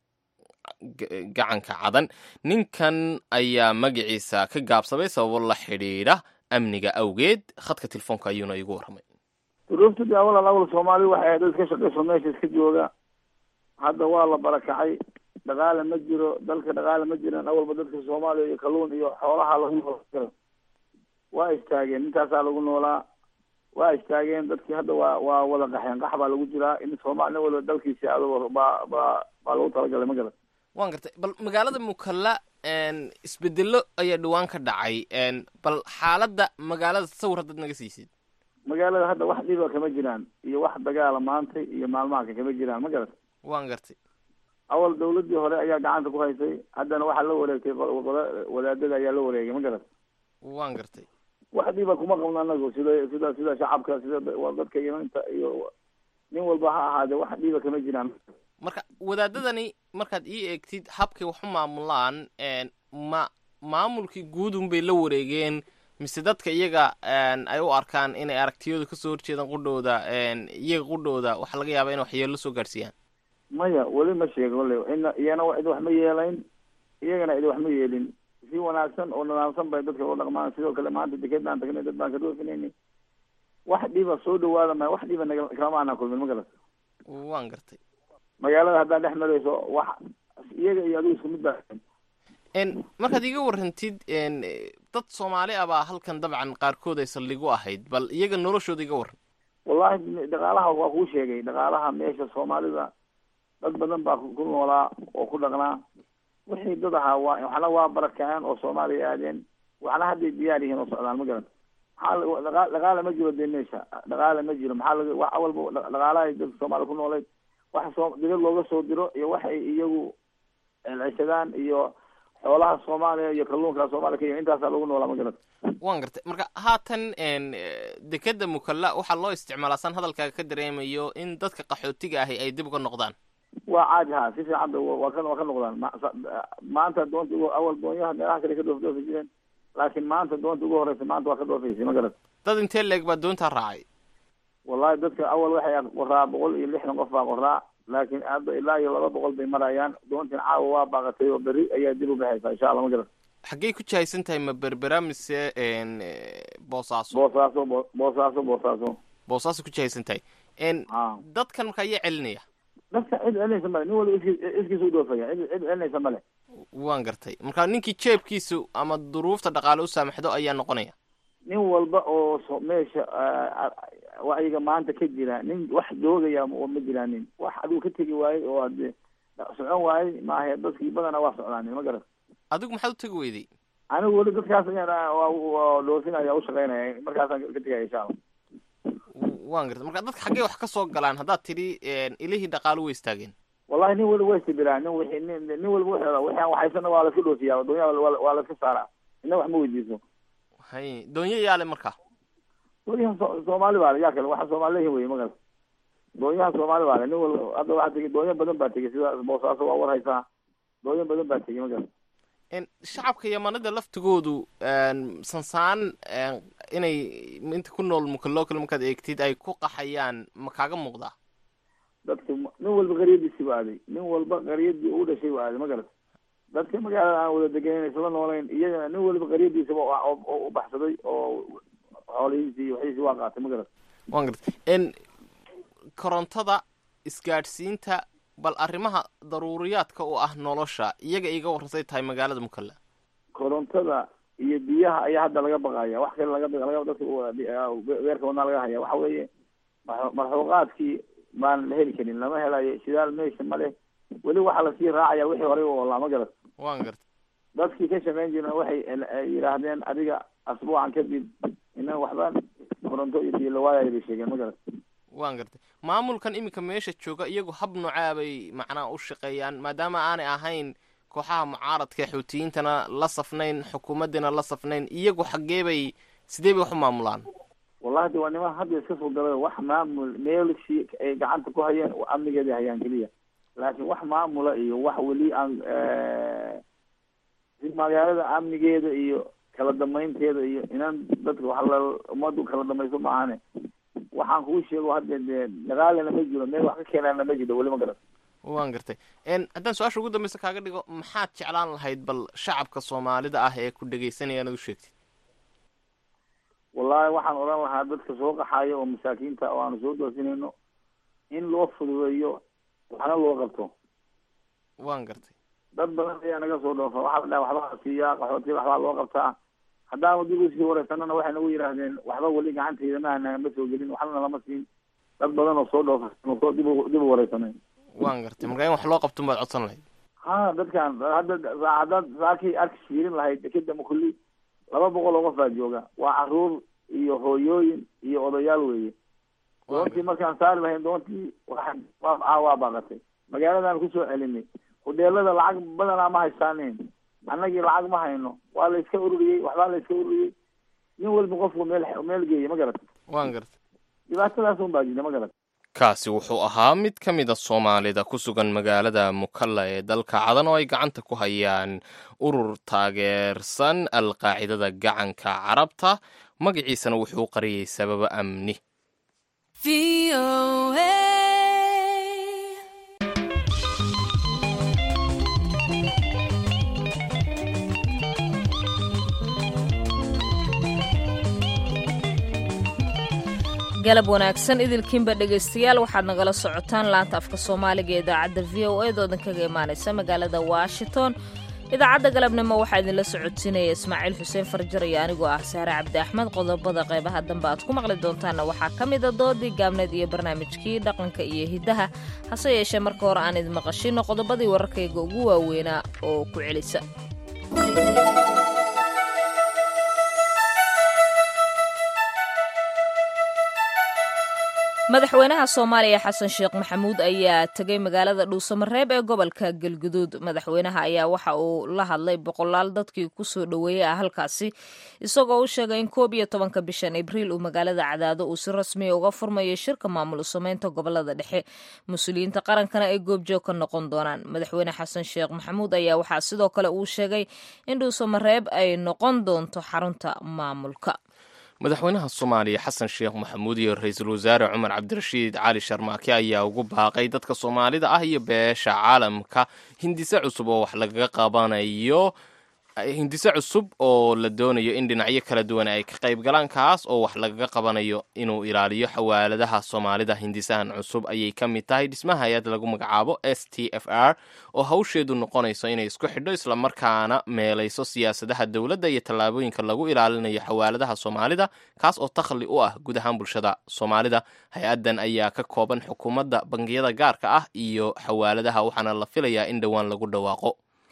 gacanka cadan. ninkan ayaa magaciisa ka gaabsamay sababo la xidhiidha amniga awgeed. khadka telefoonka ayuuna igu warramay. duruuftadii awal awal soomaali waxay ahayd dad ka shaqayso meesha iska jooga. hadda waa la barakacay, dhaqaale ma jiro, dalka dhaqaale ma jiran. awalba dadka soomaaliya iyo kalluun iyo xoolaha lagu noolaa waa istaageen, intaasaa lagu noolaa waa istaageen dadkii. hadda waa waa wada qaxeen, qax baa lagu jiraa. in soomaali waliba dalkiisi ado baa baa baa lagu talagalay ma garan. waan gartay. bal magaalada mukalla isbedelo ayaa dhawaan ka dhacay. bal xaaladda magaalada sawir haddaad naga siisid. magaalada hadda wax dhiba kama jiraan iyo wax dagaala maanta iyo maalmaha kama jiraan ma garat. waan gartay. awal dawladii hore ayaa gacanta ku haysay, haddana waxaa la wareegtay wadaadada ayaa la wareegay ma garat. waan gartay. wax dhiba kuma qabno anagu sida sida sida shacabka sida dadka yemanka iyo nin walba ha ahaadee wax dhiba kama jiraan. marka wadaadadani markaad ii eegtid habkay wax u maamulaan ma maamulkii guudun bay la wareegeen mise dadka iyaga ay u arkaan inay aragtiyooda kasoo horjeedaan qudhooda iyaga qudhooda waxaa laga yaabaa in waxyeello soo gaadhsiiyaan? maya weli ma sheego le ina iyana cid wax ma yeelayn, iyagana cid wax ma yeelin. si wanaagsan oo nidaamsan bay dadka loo dhaqmaan. sidoo kale maanta dekedaan tagnay, dad baan ka dhoofinayni. wax dhiba soo dhawaada ma wax dhiba naga kalama aanaa kulmin ma garat. waan gartay. magaalada haddaad dhex marayso wax iyaga iyo adigu isku mid baa. markaad iga warrantid dad soomaali ah baa halkan dabcan qaarkood ay saldhigu ahayd, bal iyaga noloshooda iga warran. wallahi dhaqaalaha waa kuu sheegay, dhaqaalaha meesha soomaalida dad badan baa ku noolaa oo ku dhaqnaa. wixii dad ahaa waa waxna waa barakaceen oo soomaaliya aadeen, waxna hadday diyaar yihiin oo socdaan ma garan. maxaa dhaqaale ma jiro dee meesha, dhaqaale ma jiro. maxaa laga wax awalba dhaqaalahay dadka soomaaliya ku nooleed wax soo dibad looga soo diro iyo waxay iyagu celceshadaan iyo xoolaha soomaaliya iyo kalluunka soomaaliya ka yimi intaasaa lagu noolaa ma garan. waan gartay. marka haatan dekeda mukalla waxaa loo isticmaalaa san hadalkaaga ka dareemayo in dadka qaxootiga ahi ay dib uga noqdaan. waa caadi ha si fiican waa ka waa ka noqdaan. maanta doonta ugu awal doonyaha meelaha kale ka dhoof dhoofi jireen, laakiin maanta doonta ugu horeysa maanta waa ka dhoofaysay ma garan. dad intee leeg baa doontaa raacay? wallahi dadka awal waxay qoraa boqol iyo lixdan qof baa qoraa, laakiin hadda ilaa iyo laba boqol bay marayaan. doontiin caawa waa baaqatay oo berri ayaa dib u baxaysaa insha allah ma garan. xaggey ku jahaysan tahay, ma berbera mise boosaaso? boosaaso boosaaso boosaaso boosaaso ku jahaysan tahay. dadkan marka ayaa celinaya? dadka cid celinaysa male, nin walba iskii iskiisa u dhoofaya, cid cid celinaysa male. waan gartay. marka ninkii jeebkiisu ama duruufta dhaqaale u saamaxdo ayaa noqonaya? nin walba oo so meesha wacyiga maanta ka jira, nin wax joogaya ma jiraan. nin wax adigu ka tegi waayey oo ade socon waayey maaha. dadkii badana waa socdaan ma garan. adigu maxaad u tegi weyday? anigu weli dadkaas waa dhoofinaya u shaqaynaya, markaasaan ka tegaya insha allah. waan gartay. marka dadka xaggee wax ka soo galaan haddaad tidhi ilihii dhaqaalo way istaageen? wallahi nin waliba way istibiraa. nin wixii nin nin walba wuxuu wixii aan waxaysana waa laska dhoofiyaa, doonyaha waa laska saaraa. ina wax ma weydiiso. hay doonyo yaale marka? doonyaha soomaali baa le yaa kale waxa soomaali lehi wey magas. doonyaha soomaali baa le nin walba hadda waxaa tegey doonyo badan baa tegey sida boosaaso waa war haysaa. doonyo badan baa tegey magas. shacabka yamanada laftigoodu sansaan inay inta ku nool mukallo kale markaad eegtid ay ku qaxayaan ma kaaga muuqdaa? dadka nin walba qaryadiisi u aaday, nin walba qaryadii u dhashay u aaday ma garat. dadka magaalada aan wada degenayn isla noolayn iyagana nin walba qaryadiisaba u baxsaday oo xoolihiisi iyo waxiisi waa qaatay ma garat. waan gartay. korontada, isgaadhsiinta, bal arrimaha daruuriyaadka u ah nolosha iyaga iga warransay tahay magaalada mukalla. korontada iyo biyaha ayaa hadda laga baqaya, wax kale laga laga dadka weerka wadnaa laga haya. waxa weeye marxuuqaadkii baan la heli karin, lama helayo. shidaal meesha ma leh. weli waxaa lasii raacaya wixii horey u olaa ma garat. waan gartay. dadkii ka shaqayn jireen waxay yidhaahdeen adiga asbuucan kadib ina waxba koronto iyo biyo lawaayay bay sheegeen ma garat. waan gartay. maamulkan iminka meesha jooga iyagu hab noocaa bay macnaha u shaqeeyaan maadaama aanay ahayn kooxaha mucaaradka ee xuutiyiintana la safnayn xukuumaddina la safnayn iyagu xaggee bay sidee bay wax u maamulaan wallahi de waa niman hadda iska soo galay wax maamul meelshi ay gacanta ku hayeen oo amnigeeda hayaan keliya laakiin wax maamula iyo wax weli aan magaalada amnigeeda iyo kala damaynteeda iyo inaan dadka wax la ummaddu kala damayso ma ahane waxaan kuu sheego hadda dee dagaalana ma jiro meel wax ka keenaana ma jiro weli ma garan waan gartay n haddaan su-aasha ugu dambeysa kaaga dhigo maxaad jeclaan lahayd bal shacabka soomaalida ah ee ku dhegaysanaya inaad u sheegtid wallahi waxaan odhan lahaa dadka soo qaxayo oo masaakiinta oo aanu soo doosinayno in loo fududeeyo waxna loo qabto waan gartay dad badan ayaa naga soo dhoofa waxaa la dhaha waxbaa la siiyaa qaxootiga waxbaa loo qabtaa haddaanu dib usii wareysanana waxay nagu yidhaahdeen waxba weli gacantayda maana ma soo gelin waxna lama siin dad badan oo soo dhoofa soo dib dib u wareysanay waan gartay marka in wax loo qabto baad codsan lahayd ha dadkan hadda haddaad saakii arki fiirin lahayd dekeda makulli laba boqol oo qof baa jooga waa caruur iyo hooyooyin iyo odayaal weeye doontii markaan saari lahayn doontii waa waa baaqatay magaaladaan kusoo celinay hudheelada lacag badanaa ma haystaanin annagii lacag ma hayno waa la iska ururiyey waxbaa la iska ururiyey nin walba qofku meel meel geeya ma garat waan gartay dhibaatadaas un baa jirta ma garat kaasi wuxuu ahaa mid ka mid a soomaalida ku sugan magaalada mukalla ee dalka cadan oo ay gacanta ku hayaan urur taageersan alqaacidada gacanka carabta magaciisana wuxuu qariyey sababa amni galab wanaagsan idilkiinba dhegaystayaal waxaad nagala socotaan laanta afka soomaaliga ee idaacadda v o a doodan kaga imaanaysa magaalada washington idaacadda galabnimo waxaa idinla socodsiinaya ismaaciil xuseen farjar iyo anigoo ah saare cabdi axmed qodobada qaybaha dambe aad ku maqli doontaanna waxaa ka mida doodii gaabneed iyo barnaamijkii dhaqanka iyo hiddaha hase yeeshee marka hore aan idin maqashino qodobadii wararkayga ugu waaweynaa oo ku celisa madaxweynaha soomaaliya xasan sheekh maxamuud ayaa tegay magaalada dhuusamareeb ee gobolka galguduud madaxweynaha ayaa waxa uu la hadlay boqolaal dadkii kusoo dhoweeyey ah halkaasi isagoo u sheegay in koob iyo tobanka bishan abriil uu magaalada cadaado uu si rasmiya uga furmayo shirka maamul sameynta gobolada dhexe mas-uuliyiinta qarankana ay goobjoog ka noqon doonaan madaxweyne xasan sheekh maxamuud ayaa waxaa sidoo kale uu sheegay in dhuusamareeb ay noqon doonto xarunta maamulka madaxweynaha soomaaliya xasan sheekh maxamuud iyo ra-iisul wasaare cumar cabdirashiid cali sharmaake ayaa ugu baaqay dadka soomaalida ah iyo beesha caalamka hindise cusub oo wax lagaga qabanayo hindise cusub oo la doonayo in dhinacyo kala duwan ay ka qayb galaan kaas oo wax lagaga qabanayo inuu ilaaliyo xawaaladaha soomaalida hindisahan cusub ayay ka mid tahay dhismaha hay-ad lagu magacaabo s t f r oo hawsheedu noqonayso inay isku xidho islamarkaana meelayso siyaasadaha dowladda iyo tallaabooyinka lagu ilaalinayo xawaaladaha soomaalida kaas oo takhli u ah guud ahaan bulshada soomaalida hay-addan ayaa ka kooban xukuumadda bangiyada gaarka ah iyo xawaaladaha waxaana la filayaa in dhowaan lagu dhawaaqo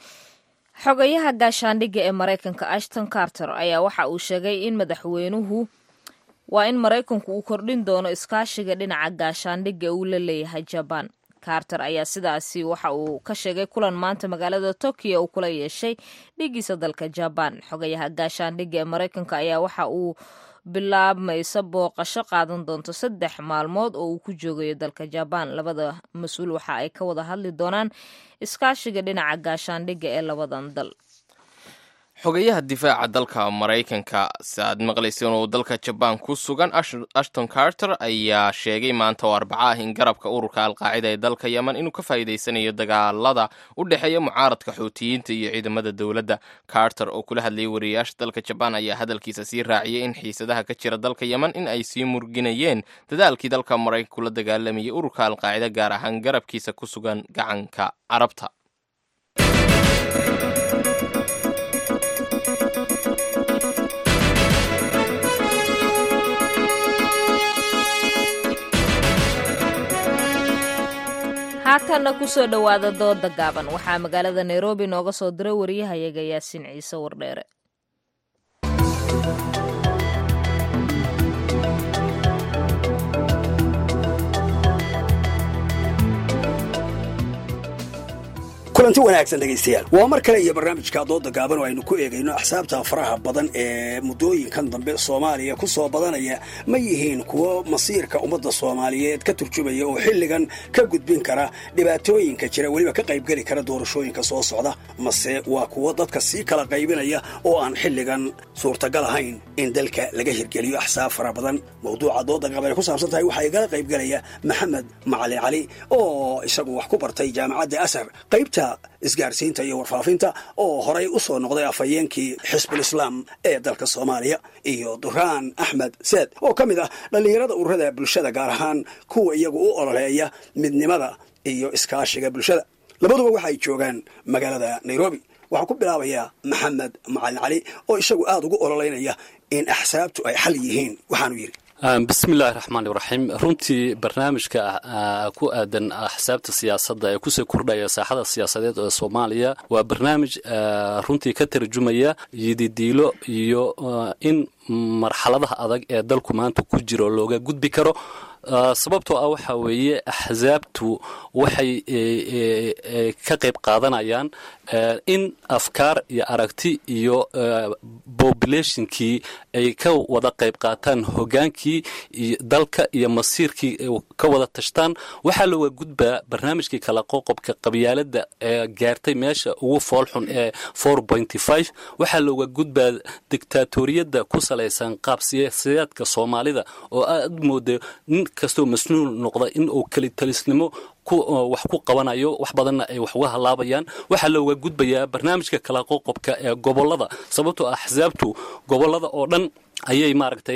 xogayaha gaashaandhigga ee maraykanka ashton carter ayaa waxa uu sheegay in madaxweynuhu waa in maraykanku uu kordhin doono iskaashiga dhinaca gaashaandhigga uu la leeyahay jabaan carter ayaa sidaasi waxa uu ka sheegay kulan maanta magaalada tokyo uu kula yeeshay dhigiisa dalka jabaan xogayaha gaashaandhigga ee maraykanka ayaa waxa uu bilaabmaysa booqasho qaadan doonto saddex maalmood oo uu ku joogayo dalka jabaan labada mas-uul waxa ay ka wada hadli doonaan iskaashiga dhinaca gaashaandhigga ee labadan dal xogayaha difaaca dalka maraykanka saaad maqlayseen oo dalka jabaan ku sugan ashton carter ayaa sheegay maanta oo arbaca ah in garabka ururka alqaacida ee dalka yeman inuu ka faa'iidaysanayo dagaalada u dhexeeya mucaaradka xuutiyiinta iyo ciidamada dowladda carter oo kula hadlayay wariyayaasha dalka jabaan ayaa hadalkiisa sii raaciyay in xiisadaha ka jira dalka yeman in ay sii murginayeen dadaalkii dalka maraykanku la dagaalamayay ururka alqaacida gaar ahaan garabkiisa ku sugan gacanka carabta haatanna kusoo dhowaada dooda gaaban waxaa magaalada nairobi nooga soo diray wariyahayaga yaasiin ciise wardheere kulanti wanaagsan dhegaystayaal waa mar kale iyo barnaamijka dooda gaaban oo aynu ku eegayno axsaabta faraha badan ee muddooyinkan dambe Soomaaliya ku soo badanaya ma yihiin kuwa masiirka ummadda Soomaaliyeed ka turjumaya oo xilligan ka gudbin kara dhibaatooyinka jira waliba ka qayb gali kara doorashooyinka soo socda mase waa kuwa dadka si kala qaybinaya oo aan xilligan suurtagal ahayn in dalka laga hirgeliyo axsaab fara badan mawduuca dooda gaaban ku saabsan tahay waxa ay kala qayb galaya Maxamed Macalin Cali oo isagu wax ku bartay jaamacadda Asar qaybta isgaarsiinta iyo warfaafinta oo horay u soo noqday afayeenkii xisbul islaam ee dalka Soomaaliya iyo Duraan Axmed Saad oo kamid ah dhalinyarada ururada bulshada gaar ahaan kuwa iyagu u ololeeya midnimada iyo iskaashiga bulshada labaduba waxay joogaan magaalada Nairobi waxaan ku bilaabayaa Maxamed Macalin Cali oo isagu aad ugu ololeynaya in axsaabtu ay xal yihiin waxaanu yiri bismillaahi raxmaani raxiim runtii barnaamijka ku aadan axsaabta siyaasadda ee kusoo kordhaya saaxada siyaasadeed ee Soomaaliya waa barnaamij runtii ka tarjumaya yididiilo iyo in marxaladaha adag ee dalku maanta ku jiro looga gudbi karo sababtoo ah waxa weeye axsaabtu waxay ka qayb qaadanayaan in afkaar iyo aragti iyo populationkii ay ka wada qayb qaataan hogaankii dalka iyo masiirkii ka wada tashtaan waxaa looga gudbaa barnaamijkii kala qoqobka qabyaalada ee gaartay meesha ugu foolxun ee four point five waxaa looga gudbaa dictatoriyada ku salaysan qaab siyaasadeedka Soomaalida oo aad moodo nin kastoo masnuul noqda in uu kali talisnimo wax ku qabanayo wax badanna ay wax uga halaabayaan waxa looga gudbayaa barnaamijka kala qoqobka ee gobolada sababtoo ah axsaabtu gobolada oo dhan ayay maaragtay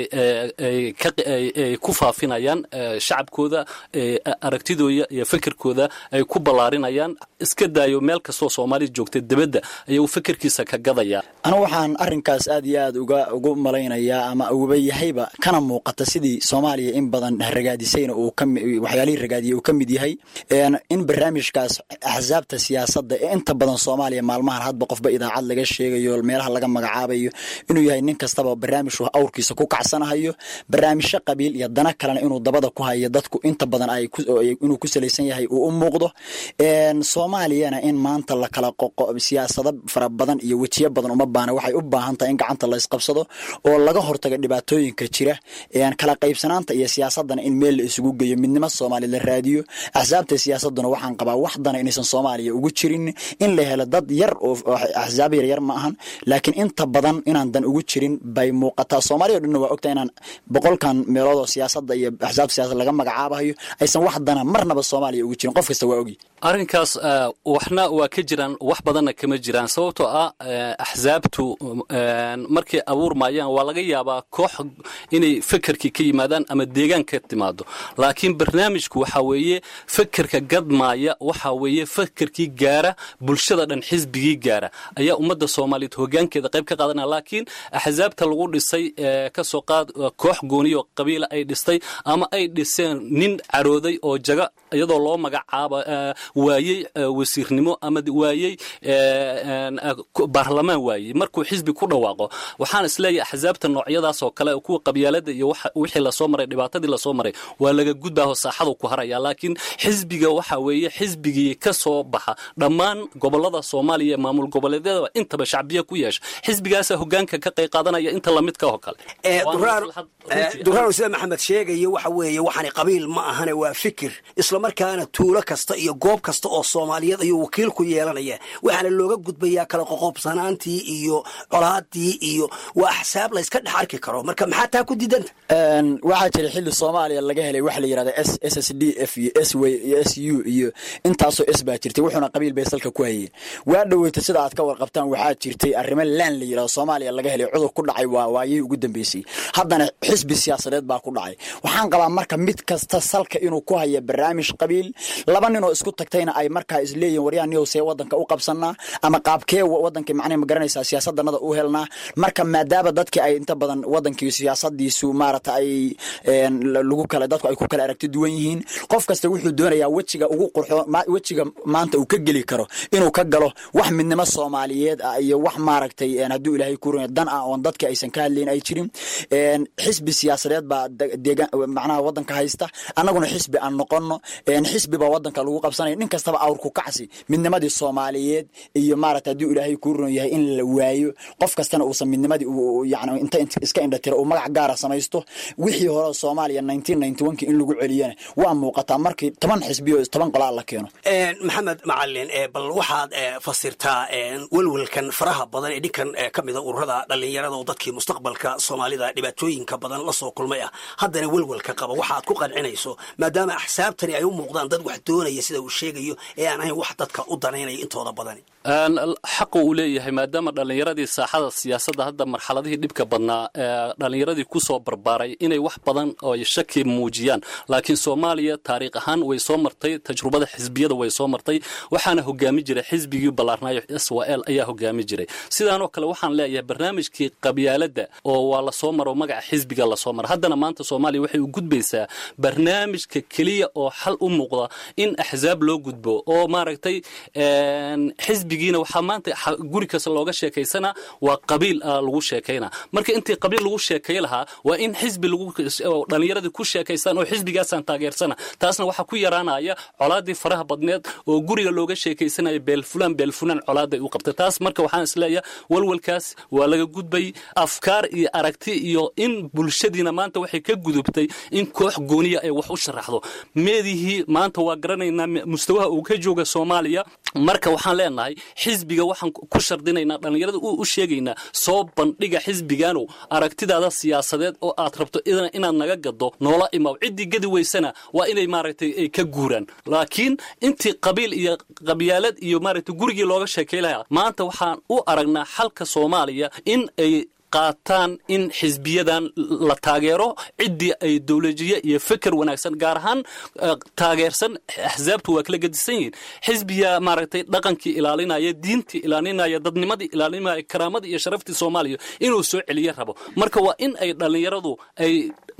ay ku faafinayaan shacabkooda aragtidooda iyo fikirkooda ay ku balaarinayaan iska daayo meel kastoo Soomaaliya joogtay dibadda ayuu fikirkiisa ka gadaya ana waxaan arrinkaas aad iyo aad uga ugu malaynayaa ama uga yahayba kana muuqata sidii Soomaaliya in badan ragaadisayna uu ka waxyaalihii ragaadiyay uu ka mid yahay in barnaamijkaas axsaabta siyaasadda ee inta badan Soomaaliya maalmahan hadba qofba idaacad laga sheegayo meelaha laga magacaabayo inuu yahay nin kastaba barnaamij awrkiisa ku kacsanahayo barnaamijyo qabiil iyo dana kalena inuu dabada ku hayo dadku inta badan ay inuu ku salaysan yahay uu u muuqdo een Soomaaliyana in maanta la kala qoqo siyaasado fara badan iyo wajiyo badan uma baana waxay u baahan tahay in gacanta la isqabsado oo laga hortago dhibaatooyinka jira een kala qaybsanaanta iyo siyaasadana in meel la isugu geeyo midnimo Soomaaliya la raadiyo axsaabta siyaasaduna waxaan qabaa wax dana inaysan Soomaaliya ugu jirin in la helo dad yar oo axsaab yar yar ma ahan laakiin inta badan inaan dan ugu jirin bay muuqataa Soomaaliya dhan waa ogtahay inaan boqolkan meelood oo siyaasadda iyo axsaab siyaasadda laga magacaabayo aysan wax dana marnaba Soomaaliya ugu jirin qof kasta waa ogi arrinkaas waxna waa ka jiraan wax badanna kama jiraan sababtoo ah axsaabtu markay abuurmayaan waa laga yaabaa koox inay fikirkii ka yimaadaan ama deegaan ka timaado laakiin barnaamijku waxa weeye fikirka gadmaaya waxa weeye fikirkii gaara bulshada dhan xisbigii gaara ayaa ummadda Soomaaliyeed hoggaankeeda qayb ka qaadanaya laakiin axsaabta lagu dhisay ka soo qaad koox gooniyo qabiil ay dhistay ama ay dhiseen nin carooday oo jaga iyadoo loo magacaabo waayay wasiirnimo ama waayay baarlamaan waayay markuu xisbi ku dhawaaqo waxaan isleeyahay axsaabta noocyadaas oo kale kuwa qabyaalada iyo wixii la soo maray dhibaatadii la soo maray waa laga gudbaa saaxadu ku haraya laakiin xisbiga waxa weeye xisbigii ka soo baxa dhammaan gobolada Soomaaliya maamul goboleedyada intaba shacbiya ku yeesha xisbigaas hoggaanka ka qayb qaadanaya inta la midka oo kale ee duraan duraan sida Maxamed sheegayo waxa weeye waxaan qabiil ma ahane waa fikir isla markaana tuulo kasta iyo goob kasta oo Soomaaliyeed ayuu wakiil ku yeelanaya waxaana looga gudbayaa kala qoqobsanaantii iyo colaadii iyo waa axsaab la iska dhaxarki karo marka maxaa taa ku diidanta een waxa jira xilli Soomaaliya laga helay wax la yiraahdo S S D F iyo S W iyo S U iyo intaasoo S baa jirtay wuxuuna qabiil baysalka ku hayay waa dhaweeytay sida aad ka warqabtaan waxaa jirtay arrimo laan la yiraahdo Soomaaliya laga helay cudur ku dhacay waa waayay ugu dambeysay haddana xisbi siyaasadeed baa ku dhacay waxaan qabaa marka mid kasta salka inuu ku hayo barnaamij qabiil laba nin oo isku tagtayna ay markaa isleeyeen waryaan iyo see wadanka u qabsanaa ama qaabkee wadanka macnaheedu ma garanaysaa siyaasadanada u helnaa marka maadaaba dadkii ay inta badan wadankii siyaasadiisu maarata ay lagu kala dadku ay ku kala aragti duwan yihiin qof kasta wuxuu doonayaa wajiga ugu qurxo wajiga maanta uu ka gali karo inuu ka galo wax midnimo Soomaaliyeed iyo wax maaragtay haduu Ilaahay ku ruuyo dan ah oo dadka aysan ka hadleen ay jirin een xisbi siyaasadeed baa deegaan macnaha wadanka haysta annaguna xisbi aan noqono xisbiba wadanka lagu qabsanaya nin kastaba awrku kacsi midnimadii soomaaliyeed iyo maaragtay haddii ilaahay kuu ron yahay in la waayo qof kastana uusan midnimadii yani inta iska indhatira uu magac gaara samaysto wixii hore soomaaliya nineteen ninety one in lagu celiyana waa muuqataa markii toban xisbiyo toban qolaa la keeno. maxamed macalin bal waxaad fasirtaa welwelkan faraha badan ee dhinkan ka mida ururada dhalinyarada oo dadkii mustaqbalka soomaalida dhibaatooyinka badan la soo kulmay ah haddana welwelka qaba waxaad ku qancinayso maadaama axsaabtani ay u muuqdaan dad wax doonaya sida uu sheegayo ee aan ahayn wax dadka u danaynaya intooda badani. xaqa uu leeyahay maadaama dhallinyaradii saaxada siyaasadda hadda marxaladihii dhibka badnaa dhallinyaradii ku soo barbaaray inay wax badan oo shaki muujiyaan laakiin soomaaliya taariikh ahaan way soo martay tajrubada xisbiyada way soo martay waxaana hogaami jiray xisbigii ballaarnaayo s w l ayaa hogaami jiray sidaanoo kale waxaan leeyahay barnaamijkii qabyaaladda oo waa la soo maro magaca xisbiga la soo maro haddana maanta soomaaliya waxay u gudbaysaa barnaamijka keliya oo xal u muuqda in axsaab loo gudbo oo maaragtay xisbigiina waxaa maanta guri kasta looga sheekaysana waa qabiil lagu sheekayna marka intii qabiil lagu sheekay lahaa waa in xisbi lagu dhallinyaradii ku sheekaystaan oo xisbigaasaan taageersana taasna waxaa ku yaraanaya colaadii faraha badneed oo guriga looga sheekaysanaya beelfulaan beelfulaan colaaday u qabtay taas marka waxaan isleeyahay walwalkaas waa laga gudbay afkaar iyo aragti iyo in bulshadiina maanta waxay ka gudubtay in koox gooniya ay wax u sharaxdo meedihii maanta waa garanaynaa mustawaha uu ka jooga soomaaliya marka waxaan leenahay xisbiga waxaan ku shardinaynaa dhallinyarada u sheegaynaa soo bandhiga xisbiganu aragtidaada siyaasadeed oo aad rabto inaad naga gado noola imaw ciddii gadi weysana waa inay maaragtay ay ka guuraan laakiin intii qabiil iyo qabyaalad iyo maaragtay gurigii looga sheekay lahaa maanta waxaan u aragnaa xalka soomaaliya in ay qaataan in xisbiyadan la taageero ciddii ay dowlajiye iyo fikir wanaagsan gaar ahaan taageersan axsaabtu waa kala gedisan yihiin xisbiya maaragtay dhaqankii ilaalinaya diintii ilaalinaya dadnimadii ilaalinaya karaamadii iyo sharaftii soomaaliya inuu soo celiyo rabo marka waa in ay dhallinyaradu ay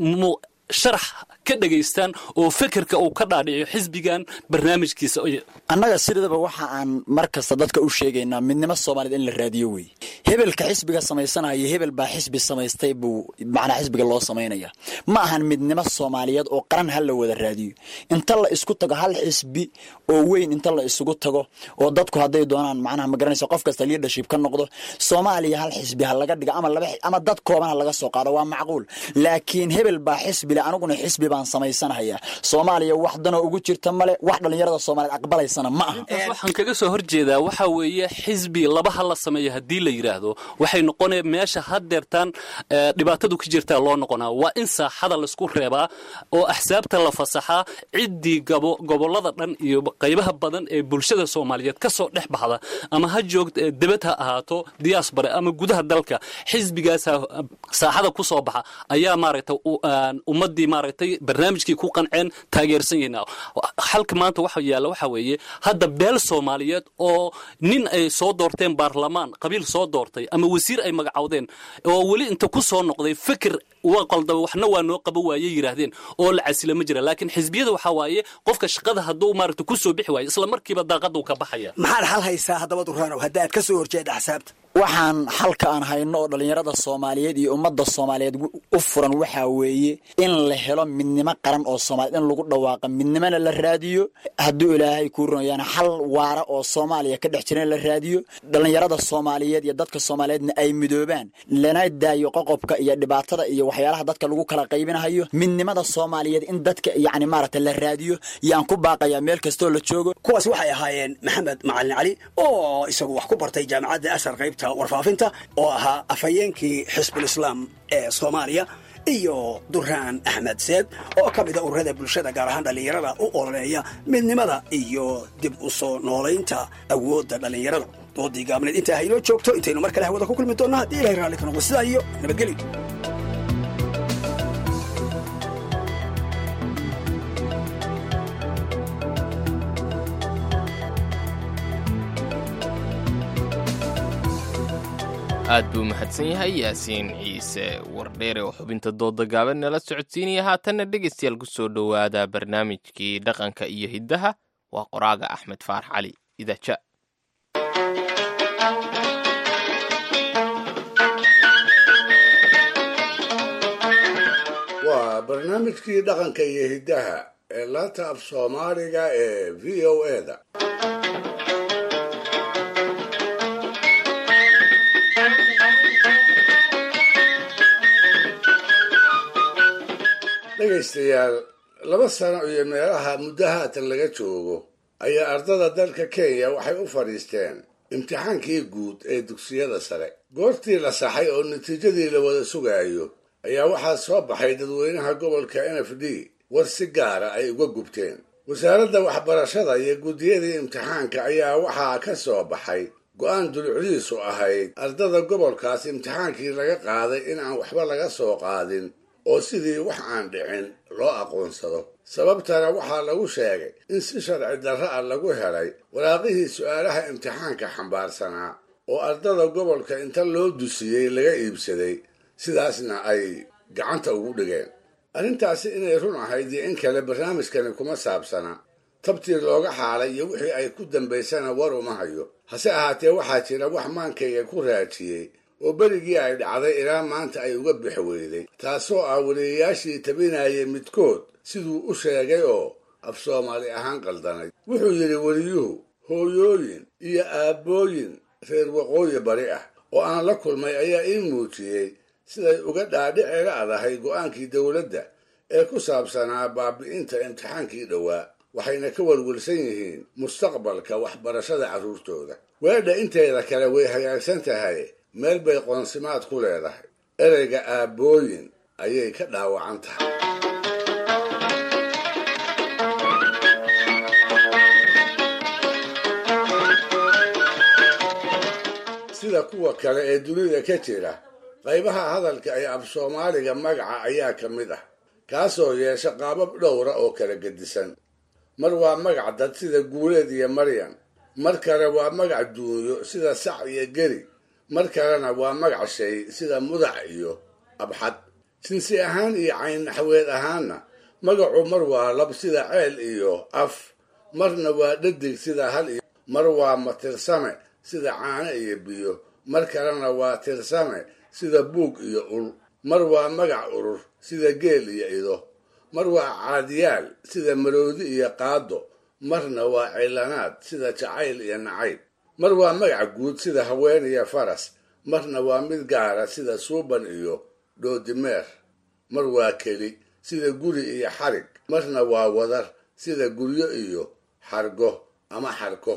sharax ka dhegaystaan oo fikirka uu ka dhaadhiciyo xisbigan barnaamijkiisa annaga sidaba waxa aan mar kasta dadka u sheegaynaa midnimo soomaaliyeed in la raadiyo wey hebelka xisbiga samaysanaya hebel baa xisbi samaystay buu macnaa xisbiga loo samaynaya ma ahan midnimo soomaaliyeed oo qaran hal la wada raadiyo inta la isku tago hal xisbi oo weyn inta la isugu tago oo dadku hadday doonaan macnaha ma garanaysa qof kasta leadership ka noqdo soomaaliya hal xisbi ha laga dhiga ama laba ama dad kooban ha laga soo qaado waa macquul laakiin hebel baa xisbi anuguna xisbi baan samaysanaya soomaaliya wax dano ugu jirta male wax dhalinyarada Soomaaliyeed aqbalaysana ma aha waxaan kaga soo horjeedaa waxa weeye xisbi laba hal la sameeyo hadii la yiraahdo waxay noqonay meesha hadeertan dhibaatadu ka jirta loo noqonaa waa in saaxada la isku reebaa oo axsaabta la fasaxa cidii gabo gobolada dhan iyo qaybaha badan ee bulshada Soomaaliyeed ka soo dhexbaxda ama ha joogto dibadda ahaato diaspora ama gudaha dalka xisbigaas saaxada ku soo baxa ayaa maaragtay ummadii maaragtay barnaamijkii ku qanceen taageersan yihiin halka maanta waxa yaala waxa weeye hadda beel Soomaaliyeed oo nin ay soo doorteen baarlamaan qabiil soo doortay ama wasiir ay magacawdeen oo wali inta ku soo noqday fikir waa qaldaba waxna waa noo qabo waayay yiraahdeen oo la casila ma jira laakiin xisbiyada waxa waaye qofka shaqada haduu maaragtay ku soo bixi waayo isla markiiba daaqadu ka baxaya maxaa hal haysaa hadaba durraano hadda aad ka soo horjeed axsaabta waxaan halka aan hayno oo dhalinyarada Soomaaliyeed iyo ummadda Soomaaliyeed u furan waxa weeye in la helo midnimo qaran oo Soomaaliyeed in lagu dhawaaqo midnimana la raadiyo haduu ilaahay ku roonayana xal waara oo Soomaaliya ka dhex jiran la raadiyo dhalinyarada Soomaaliyeed iyo dadka Soomaaliyeedna ay midoobaan lana daayo qoqobka iyo dhibaatada iyo waxyaalaha dadka lagu kala qaybinayo midnimada Soomaaliyeed in dadka yaani maaragtay la raadiyo yaan ku baaqaya meel kasto la joogo kuwaas waxay ahaayeen Maxamed Macalin Cali oo isagu wax ku bartay jaamacadda Ashar qaybta warfaafinta oo ahaa afayeenkii xisbul islaam ee Soomaaliya iyo Durraan Axmed Seed oo ka mid ah ururada bulshada gaar ahaan dhalinyarada u ololeeya midnimada iyo dib u soo nooleynta awoodda dhalinyarada doodii gaabneed inta ay noo joogto intaynu mar kale hawada ku kulmi doonaa haddii ilaahay raalli ka noqdo sidaa iyo nabadgelyo aad buu mahadsan yahay yaasiin ciise wardheere oo xubinta dooda gaaban nala socodsiinaya haatanna dhegaystayaal ku soo dhowaada barnaamijkii dhaqanka iyo hiddaha waa qoraaga axmed faarax cali idaja waa barnaamijkii dhaqanka iyo hiddaha ee laanta af soomaaliga ee v o eda. dhegaystayaal, laba sano iyo meelaha muddo haatan laga joogo ayaa ardada dalka kenya waxay u fadhiisteen imtixaankii guud ee dugsiyada sare. goortii la saxay oo natiijadii la wada sugaayo ayaa waxaa soo baxay dadweynaha gobolka n f d war si gaara ay uga gubteen. wasaaradda waxbarashada iyo guddiyadii imtixaanka ayaa waxaa ka soo baxay go-aan dulucdiisu ahayd ardada gobolkaas imtixaankii laga qaaday in aan waxba laga soo qaadin oo sidii wax aan dhicin loo aqoonsado. sababtana waxaa lagu sheegay in si sharci darra ah lagu helay waraaqihii su'aalaha imtixaanka xambaarsanaa oo ardada gobolka inta loo dusiyey laga iibsaday, sidaasna ay gacanta ugu dhigeen. arrintaasi inay run ahayd iyo in kale barnaamijkani kuma saabsana. tabtii looga xaalay iyo wixii ay ku dambaysana war uma hayo. hase ahaatee waxaa jira wax maankayga ku raajiyey oo berigii ay dhacday ilaa maanta ay uga bix weyday, taasoo ah weliyayaashii tabinayay midkood siduu u sheegay oo af soomaali ahaan qaldanay. wuxuu yidhi weliyuhu, hooyooyin iyo aabbooyin reer waqooyi bari ah oo aan la kulmay ayaa ii muujiyey siday uga dhaadhici la'dahay go'aankii dowladda ee ku saabsanaa baabi'inta imtixaankii dhowaa, waxayna ka walwalsan yihiin mustaqbalka waxbarashada carruurtooda. weedha inteeda kale way hagaagsan tahay, meel bay qoonsimaad ku leedahay. ereyga aabbooyin ayay ka dhaawacan tahay. sida kuwa kale ee dunida ka jira, qaybaha hadalka ee af soomaaliga magaca ayaa ka mid ah, kaasoo yeesha qaabab dhowra oo kala gedisan. mar waa magac dad sida guuleed iyo maryan, mar kale waa magac duunyo sida sac iyo geri, mar kalena waa magac shay sida mudac iyo abxad. jinsi ahaan iyo cayn naxweed ahaanna magacu mar waa lab sida ceel iyo af, marna waa dhadig sida hal iyo mar waa matirsame sida caano iyo biyo, mar kalena waa tirsame sida buug iyo ul, mar waa magac urur sida geel iyo ido, mar waa caadiyaal sida maroodi iyo qaado, marna waa cilanaad sida jacayl iyo nacayb, mar waa magac guud sida haween iyo faras, marna waa mid gaara sida suuban iyo dhoodimeer, mar waa keli sida guri iyo xarig, marna waa wadar sida guryo iyo xargo ama xarko.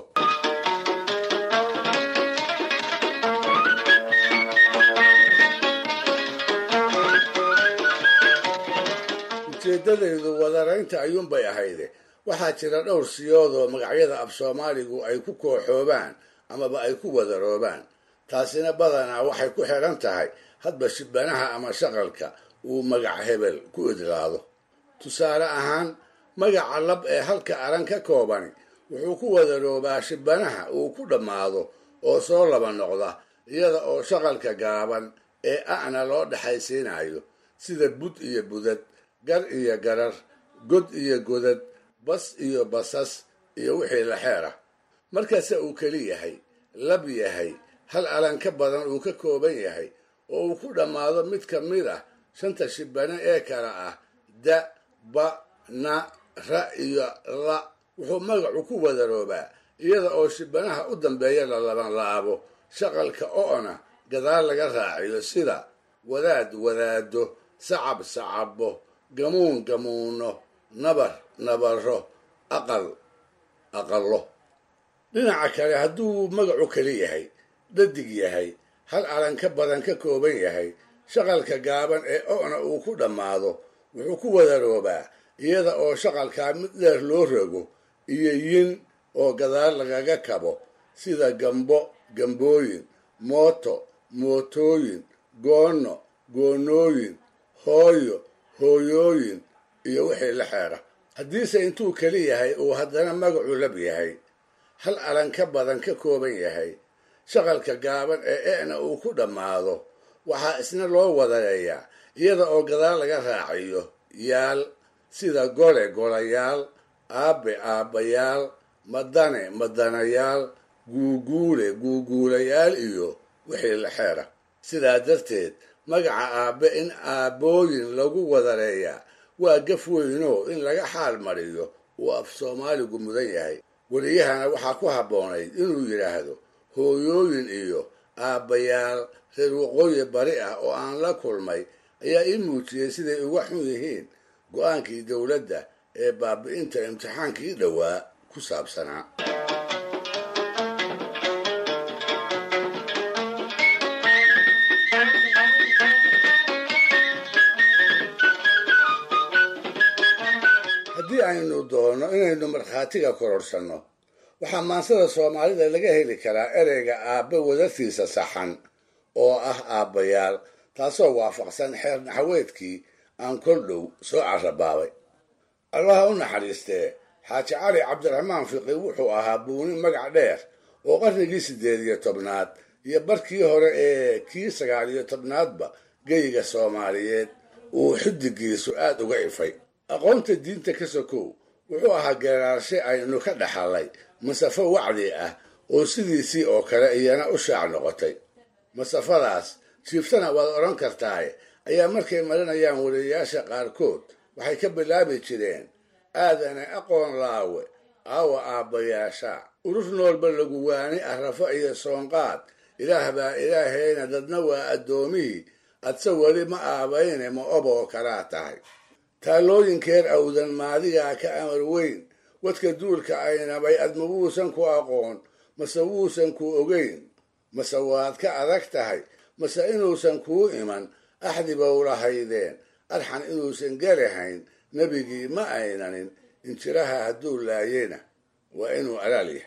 ujeeddadaydu wadaraynta ayuunbay ahayde waxaa jira dhowr siyood oo magacyada af soomaaligu ay ku kooxoobaan amaba ay ku wadaroobaan. taasina badanaa waxay ku xidhan tahay hadba shibanaha ama shaqalka uu magac hebel ku idlaado. tusaale ahaan, magaca lab ee halka aran ka koobani wuxuu ku wadaroobaa shibanaha uu ku dhammaado oo soo laba noqda, iyada oo shaqalka gaaban ee a'na loo dhexaysiinayo, sida bud iyo budad, gar iyo garar, god iyo godad, bas iyo basas iyo wixii la xeera. markasta uu keli yahay, lab yahay, hal alan ka badan uu ka kooban yahay, oo uu ku dhammaado mid ka mid ah shanta shibane ee kala ah da, ba, na, ra iyo la, wuxuu magacu ku wadaroobaa iyada oo shibanaha u dambeeya la laban laabo, shaqalka o'na gadaal laga raaciyo, sida wadaad wadaado, sacab sacabo, gamuun gamuuno, nabar nabaro, aqal aqallo. dhinaca kale, hadduu magacu keli yahay, dhadig yahay, hal alan ka badan ka kooban yahay, shaqalka gaaban ee o'na uu ku dhammaado wuxuu ku wadaroobaa iyada oo shaqalkaa mid dheer loo rogo iyo yin oo gadaal lagaga kabo, sida gambo gambooyin, mooto mootooyin, goono goonooyin, hooyo hooyooyin iyo wixii la xeera. haddiise intuu keli yahay uu haddana magacu lab yahay, hal alan ka badan ka kooban yahay, shaqalka gaaban ee e'na uu ku dhammaado, waxaa isna loo wadareeyaa iyada oo gadaal laga raaciyo yaal, sida gole golayaal, aabbe aabbayaal, madane madanayaal, guuguule guuguulayaal iyo wixii la xeera. sidaa darteed magaca aabbe in aabbooyin lagu wadareeyaa waa gaf weynoo in laga xaal mariyo uu af soomaaligu mudan yahay. weliyahana waxaa ku habboonayd inuu yidhaahdo hooyooyin iyo aabbayaal reer waqooyi bari ah oo aan la kulmay ayaa ii muujiyey siday uga xun yihiin go-aankii dowladda ee baabi'inta imtixaankii dhowaa ku saabsanaa. haddii aynu doonno inaynu markhaatiga kororsanno waxaa maansada soomaalida laga heli karaa ereyga aabbe wadartiisa saxan oo ah aabbayaal, taasoo waafaqsan xeer naxaweedkii aan kol dhow soo carabaabay. allaha u naxariistee xaaji cali cabdiraxmaan fiqi wuxuu ahaa buuni magac dheer oo qarnigii siddeed iyo tobnaad iyo barkii hore ee kii sagaal iyo tobnaadba geyiga soomaaliyeed uu xidigiisu aad uga ifay. aqoonta diinta ka sokow wuxuu ahaa geeraarshe aynu ka dhaxalay masafo wacdi ah oo sidiisii oo kale iyana u shaac noqotay. masafadaas jiiftana waad odhan kartaaye ayaa markay marinayaan wariyayaasha qaarkood waxay ka bilaabi jireen aadane aqoon laawe aawa aabbayaasha urur noolba lagu waani arrafo iyo soonqaad ilaah baa ilaahayna dadna waa addoomihii adse weli ma aabayne ma oboo kalaa tahay. taalooyinkeer awdan maadigaa ka amar weyn wadka duulka aynabay adma wuusan ku aqoon mase wuusan ku ogeyn mase waad ka adag tahay mase inuusan kuu iman axdiba ulahaydeen arxan inuusan garahayn nebigii ma aynanin injiraha hadduu laayena waa inuu alaal yahay.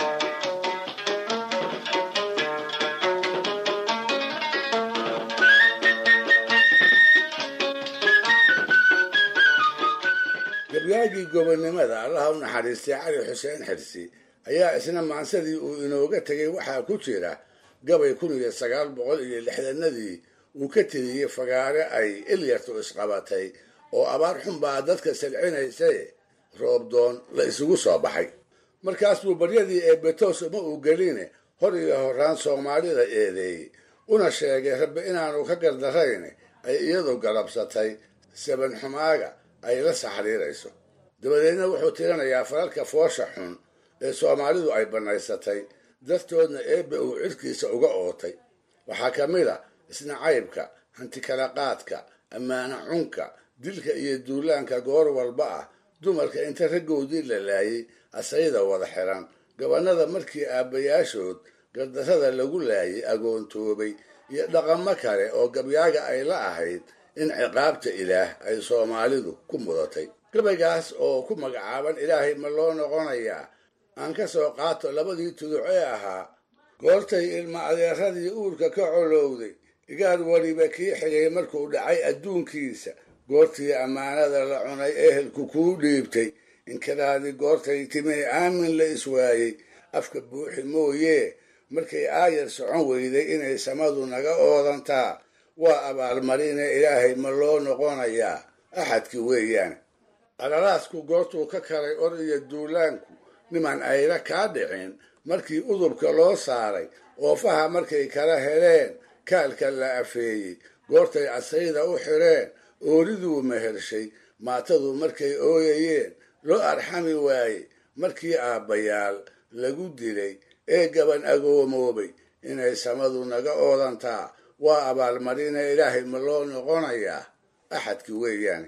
gabyaagii gobonnimada allaha u naxariistay cali xuseen xirsi ayaa isna maansadii uu inooga tegay waxaa ku jira gabay kun iyo sagaal boqol iyo lixdanadii uu ka tiriyey fagaare ay ilyartu isqabatay oo abaar xunbaa dadka salcinaysae roobdoon la isugu soo baxay. markaas buu baryadii ee betoos uma uu geline hor iyo horaan soomaalida eedeeyey una sheegay rabbi inaanu ka gardarayne ay iyadu galabsatay saban xumaaga ay la saxriirayso. dabadeedna wuxuu tirinayaa fararka foosha xun ee soomaalidu ay bannaysatay dartoodna eebbe uu cirkiisa uga ootay. waxaa ka mid a isna caybka, hantikala qaadka, ammaano cunka, dilka iyo duulaanka goor walba ah, dumarka inta raggoodii la laayay asayda wada xiran, gabannada markii aabbayaashood gardarrada lagu laayay agoontoobay, iyo dhaqamo kale oo gabyaaga ay la ahayd in ciqaabta ilaah ay soomaalidu ku mudatay. gabaygaas oo ku magacaaban ilaahay ma loo noqonayaa aan ka soo qaato labadii tuduc ee ahaa goortay ilma adeeradii uurka ka colowday igaar weliba kii xigay markuu dhacay adduunkiisa, goortii ammaanada la cunay ehelku kuu dhiibtay, inkaraadi goortay timay aamin la iswaayey, afka buuxi mooyee markay aayar socon weyday inay samadu naga oodantaa, waa abaalmarine ilaahay ma loo noqonayaa axadkii weeyaan. alalaasku goortuu ka karay or iyo duulaanku niman ayla kaa dhicin markii udubka loo saaray oofaha markay kala heleen kaalka la afeeyey, goortay asayda u xireen ooriduu mehershay, maatadu markay ooyayeen loo arxami waayey, markii aabbayaal lagu dilay ee gaban agoomoobay, inay samadu naga oodantaa waa abaalmarina ilaahay ma loo noqonayaa axadkii weeyaan.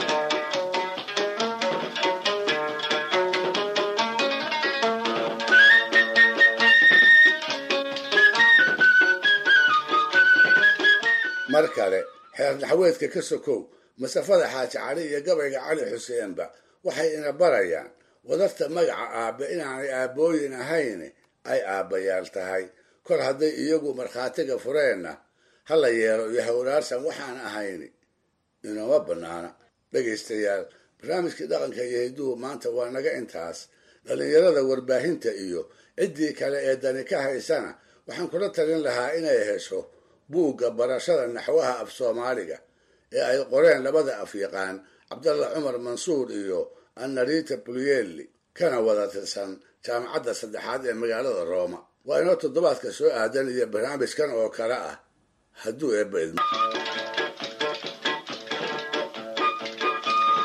mar kale xeer naxaweedka ka sokow masafada xaaji cali iyo gabayga cali xuseenba waxay ina barayaan wadarta magaca aabbe inaanay aabbooyin ahayne ay aabbayaal tahay. kor hadday iyagu markhaatiga fureenna ha la yeelo iyo hawraarsan waxaan ahayni inooma bannaana. dhegaystayaal, barnaamijkii dhaqanka iyo hidduhu maanta waa naga intaas. dhallinyarada warbaahinta iyo ciddii kale ee dani ka haysana waxaan kula talin lahaa inay hesho buugga barashada naxwaha af soomaaliga ee ay qoreen labada afyaqaan cabdalla cumar mansuur iyo annarita bulyelli, kana wada tirsan jaamacadda saddexaad ee magaalada rooma. waa inoo toddobaadka soo aadan iyo barnaamijkan oo kale ah hadduu eebba idmo.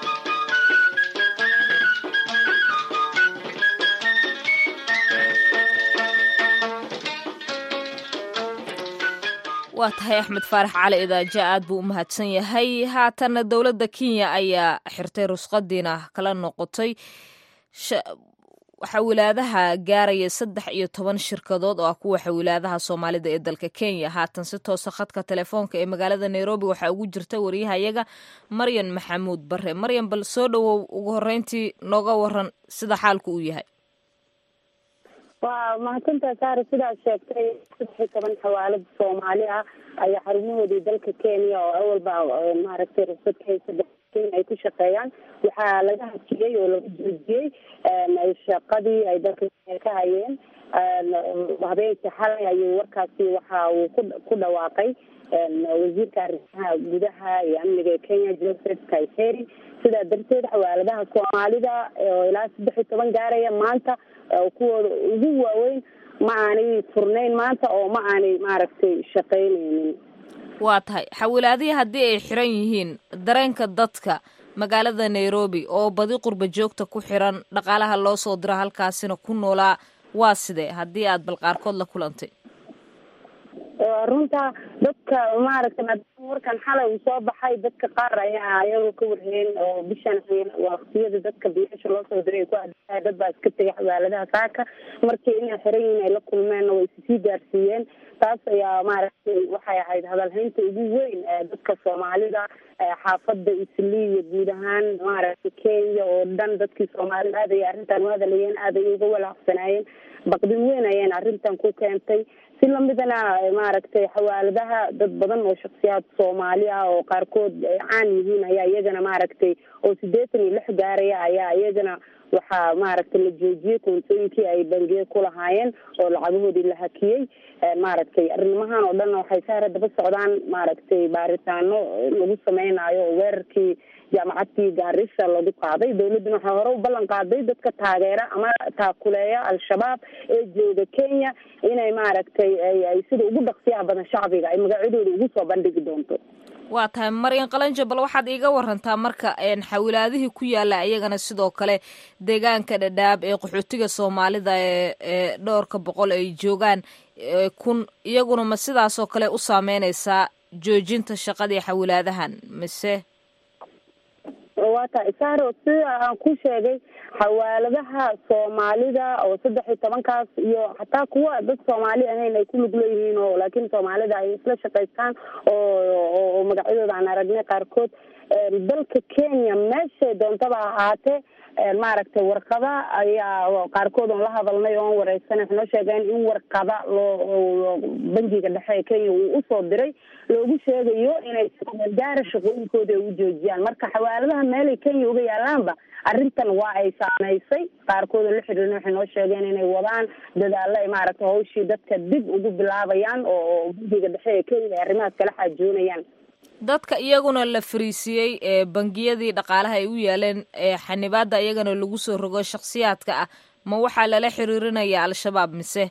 waa tahay axmed faarax cali idaaja aad buu u mahadsan yahay. haatanna dowladda kenya ayaa xirtay rusqadiina kala noqotay xawilaadaha gaaraya saddex iyo toban shirkadood oo ah kuwa xawilaadaha soomaalida ee dalka kenya. haatan si toosa khadka telefoonka ee magaalada nairobi waxaa ugu jirta wariyahayaga maryan maxamuud bare. maryan, bal soo dhowow, ugu horeyntii nooga waran sida xaalku uu yahay. waa mahadsantaha saare, sidaad sheegtay saddex iyo toban xawaalad soomaali ah ayaa xarumahoodii dalka kenya oo awalba maaragtay rugsad ka haysa ay ku shaqeeyaan waxaa laga hajiyey oo laga joojiyey shaqadii ay dalka ka hayeen. habeenkii xalay ayuu warkaasi waxa uu ku dhawaaqay wasiirka arrimaha gudaha iyo amniga ee kenya Joseph Kaiseri. sidaa darteed xawaaladaha soomaalida oo ilaa saddex iyo toban gaaraya maanta kuwooda ugu waaweyn ma aanay furnayn maanta oo ma aanay maaragtay shaqaynaynin. waa tahay xawilaadihii haddii ay xiran yihiin, dareenka dadka magaalada nairobi oo badi qurba joogta ku xiran, dhaqaalaha loo soo diro halkaasina ku noolaa, waa sidee haddii aad bal qaarkood la kulantay? runta dadka maaragtay maadaama warkan xalay uu soo baxay, dadka qaar ayaa ayagoo ka warheen oo bishan waqtiyada dadka biyaasha loo soo diray ku adkaa dad baa iska tegay xawaaladaha saaka markii inay xiran yihiin ay la kulmeenna way isisii gaarsiiyeen. taas ayaa maaragtay waxay ahayd hadalhaynta ugu weyn ee dadka soomaalida xaafada islii iyo guud ahaan maaragtay kenya oo dhan. dadkii soomaalida aad ay arrintan u hadlayeen, aad ay uga walaacsanayeen, baqdin weyn ayeen arrintan ku keentay. si lamidana maaragtay xawaaladaha dad badan oo shaksiyaad soomaali ah oo qaarkood caan yihiin ayaa iyagana maaragtay oo sideetan iyo lix gaaraya ayaa iyagana waxaa maaragtay la joojiyey koontooyinkii ay bangiye ku lahaayeen oo lacagahoodii la hakiyey. maaragtay arrimahan oo dhan waxay saara daba socdaan maaragtay baaritaano lagu sameynayo oo weerarkii jaamacadii Garissa lagu qaaday. dawladuna waxaa hore u ballan qaaday dadka taageera ama taakuleeya al-shabaab ee jooga Kenya inay maaragtay ay sida ugu dhaqsiyaha badan shacbiga ay magacyadooda ugu soo bandhigi doonto. waa tahay maryan qalanjo, bal waxaad iiga warantaa marka xawilaadihii ku yaala iyagana sidoo kale deegaanka Dhadhaab ee qaxootiga soomaalida ee dhowrka boqol ay joogaan kun, iyaguna ma sidaasoo kale u saameynaysaa joojinta shaqadii xawilaadahan mise? waa tahay saaro, sida aan ku sheegay xawaaladaha soomaalida oo saddex iyo tobankaas iyo xataa kuwa dad soomaali ahayn ay ku lug leeyihiin oo laakiin soomaalida ay isla shaqaystaan oo magacyadooda aan aragnay qaarkood dalka Kenya meeshay doontaba ahaatee maaragtay warqada ayaa qaarkood oon la hadalnay oon wareysanay waxay noo sheegeen in warqada loo bangiga dhexe ee Kenya uu usoo diray loogu sheegayo inay gaara shaqooyinkooda ay u joojiyaan. marka xawaaladaha meelay Kenya uga yaalaanba arrintan waa ay saameysay. qaarkood la xiriirna waxay noo sheegeen inay wadaan dadaalo ay maaragtay hawshii dadka dib ugu bilaabayaan oo bangiga dhexe ee Kenya arrimahaas kala xaajoonayaan. dadka iyaguna la fariisiyey ee bangiyadii dhaqaalaha ay u yaaleen ee xanibaada iyagana lagu soo rogo shakhsiyaadka ah, ma waxaa lala xiriirinaya al-shabaab mise?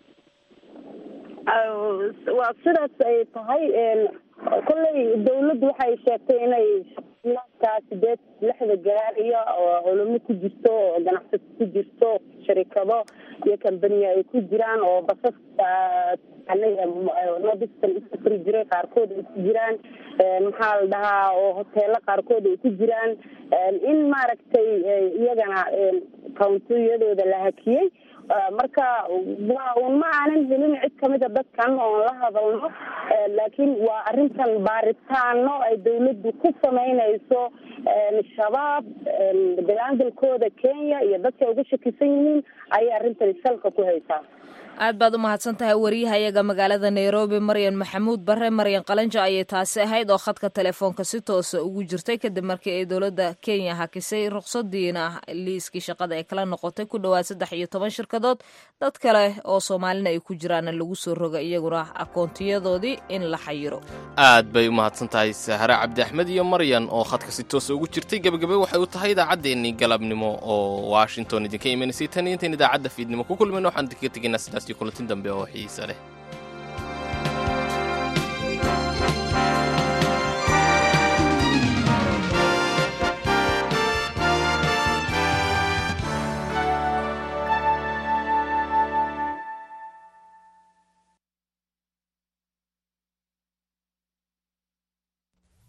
waa sidaas ay tahay. kolley dawladdu waxay sheegtay inay shakhsiyaadka sideed lixda gaariya oo culamo ku jirto oo ganacsato ku jirto sharikado iyo kambaniya ay ku jiraan oo basaska nodistan isafri jiray qaarkood ay ku jiraan, maxaa la dhahaa oo hoteelo qaarkood ay ku jiraan, in maaragtay iyagana kawntiyadooda la hakiyey. marka waa un ma aanan helin cid kamida dadkan oon la hadalno, laakiin waa arrintan baaritaano ay dawladdu ku samaynayso shabaab dagaalgalkooda Kenya iyo dadka uga shakisan yihiin ayay arrintan salka ku haysaa. aad baad u mahadsan tahay wariyahayaga magaalada Nairobi Maryan Maxamuud Bare. Maryan Qalanjo ayay taasi ahayd oo khadka telefoonka si toos ah ugu jirtay kadib markii ay dowladda Kenya hakisay ruqsadiina liiskii shaqada ee kala noqotay ku dhawaad saddex iyo toban shirkadood. dad kale oo Soomaalina ay ku jiraan lagu soo rogay iyaguna akoontiyadoodii in la xayiro. aad bay u mahadsan tahay Sahara Cabdi Axmed iyo Maryan oo khadka si toos ah ugu jirtay. gabagabay waxay u tahay idaacadeennii galabnimo oo Washington idinka imanaysa tan intaan idaacadda fiidnimo ku kulmayno waxaan idinka tegaynaa sidaas kulantin dambe oo xiiso leh.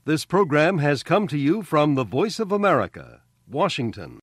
This program has come to you from the Voice of America, Washington.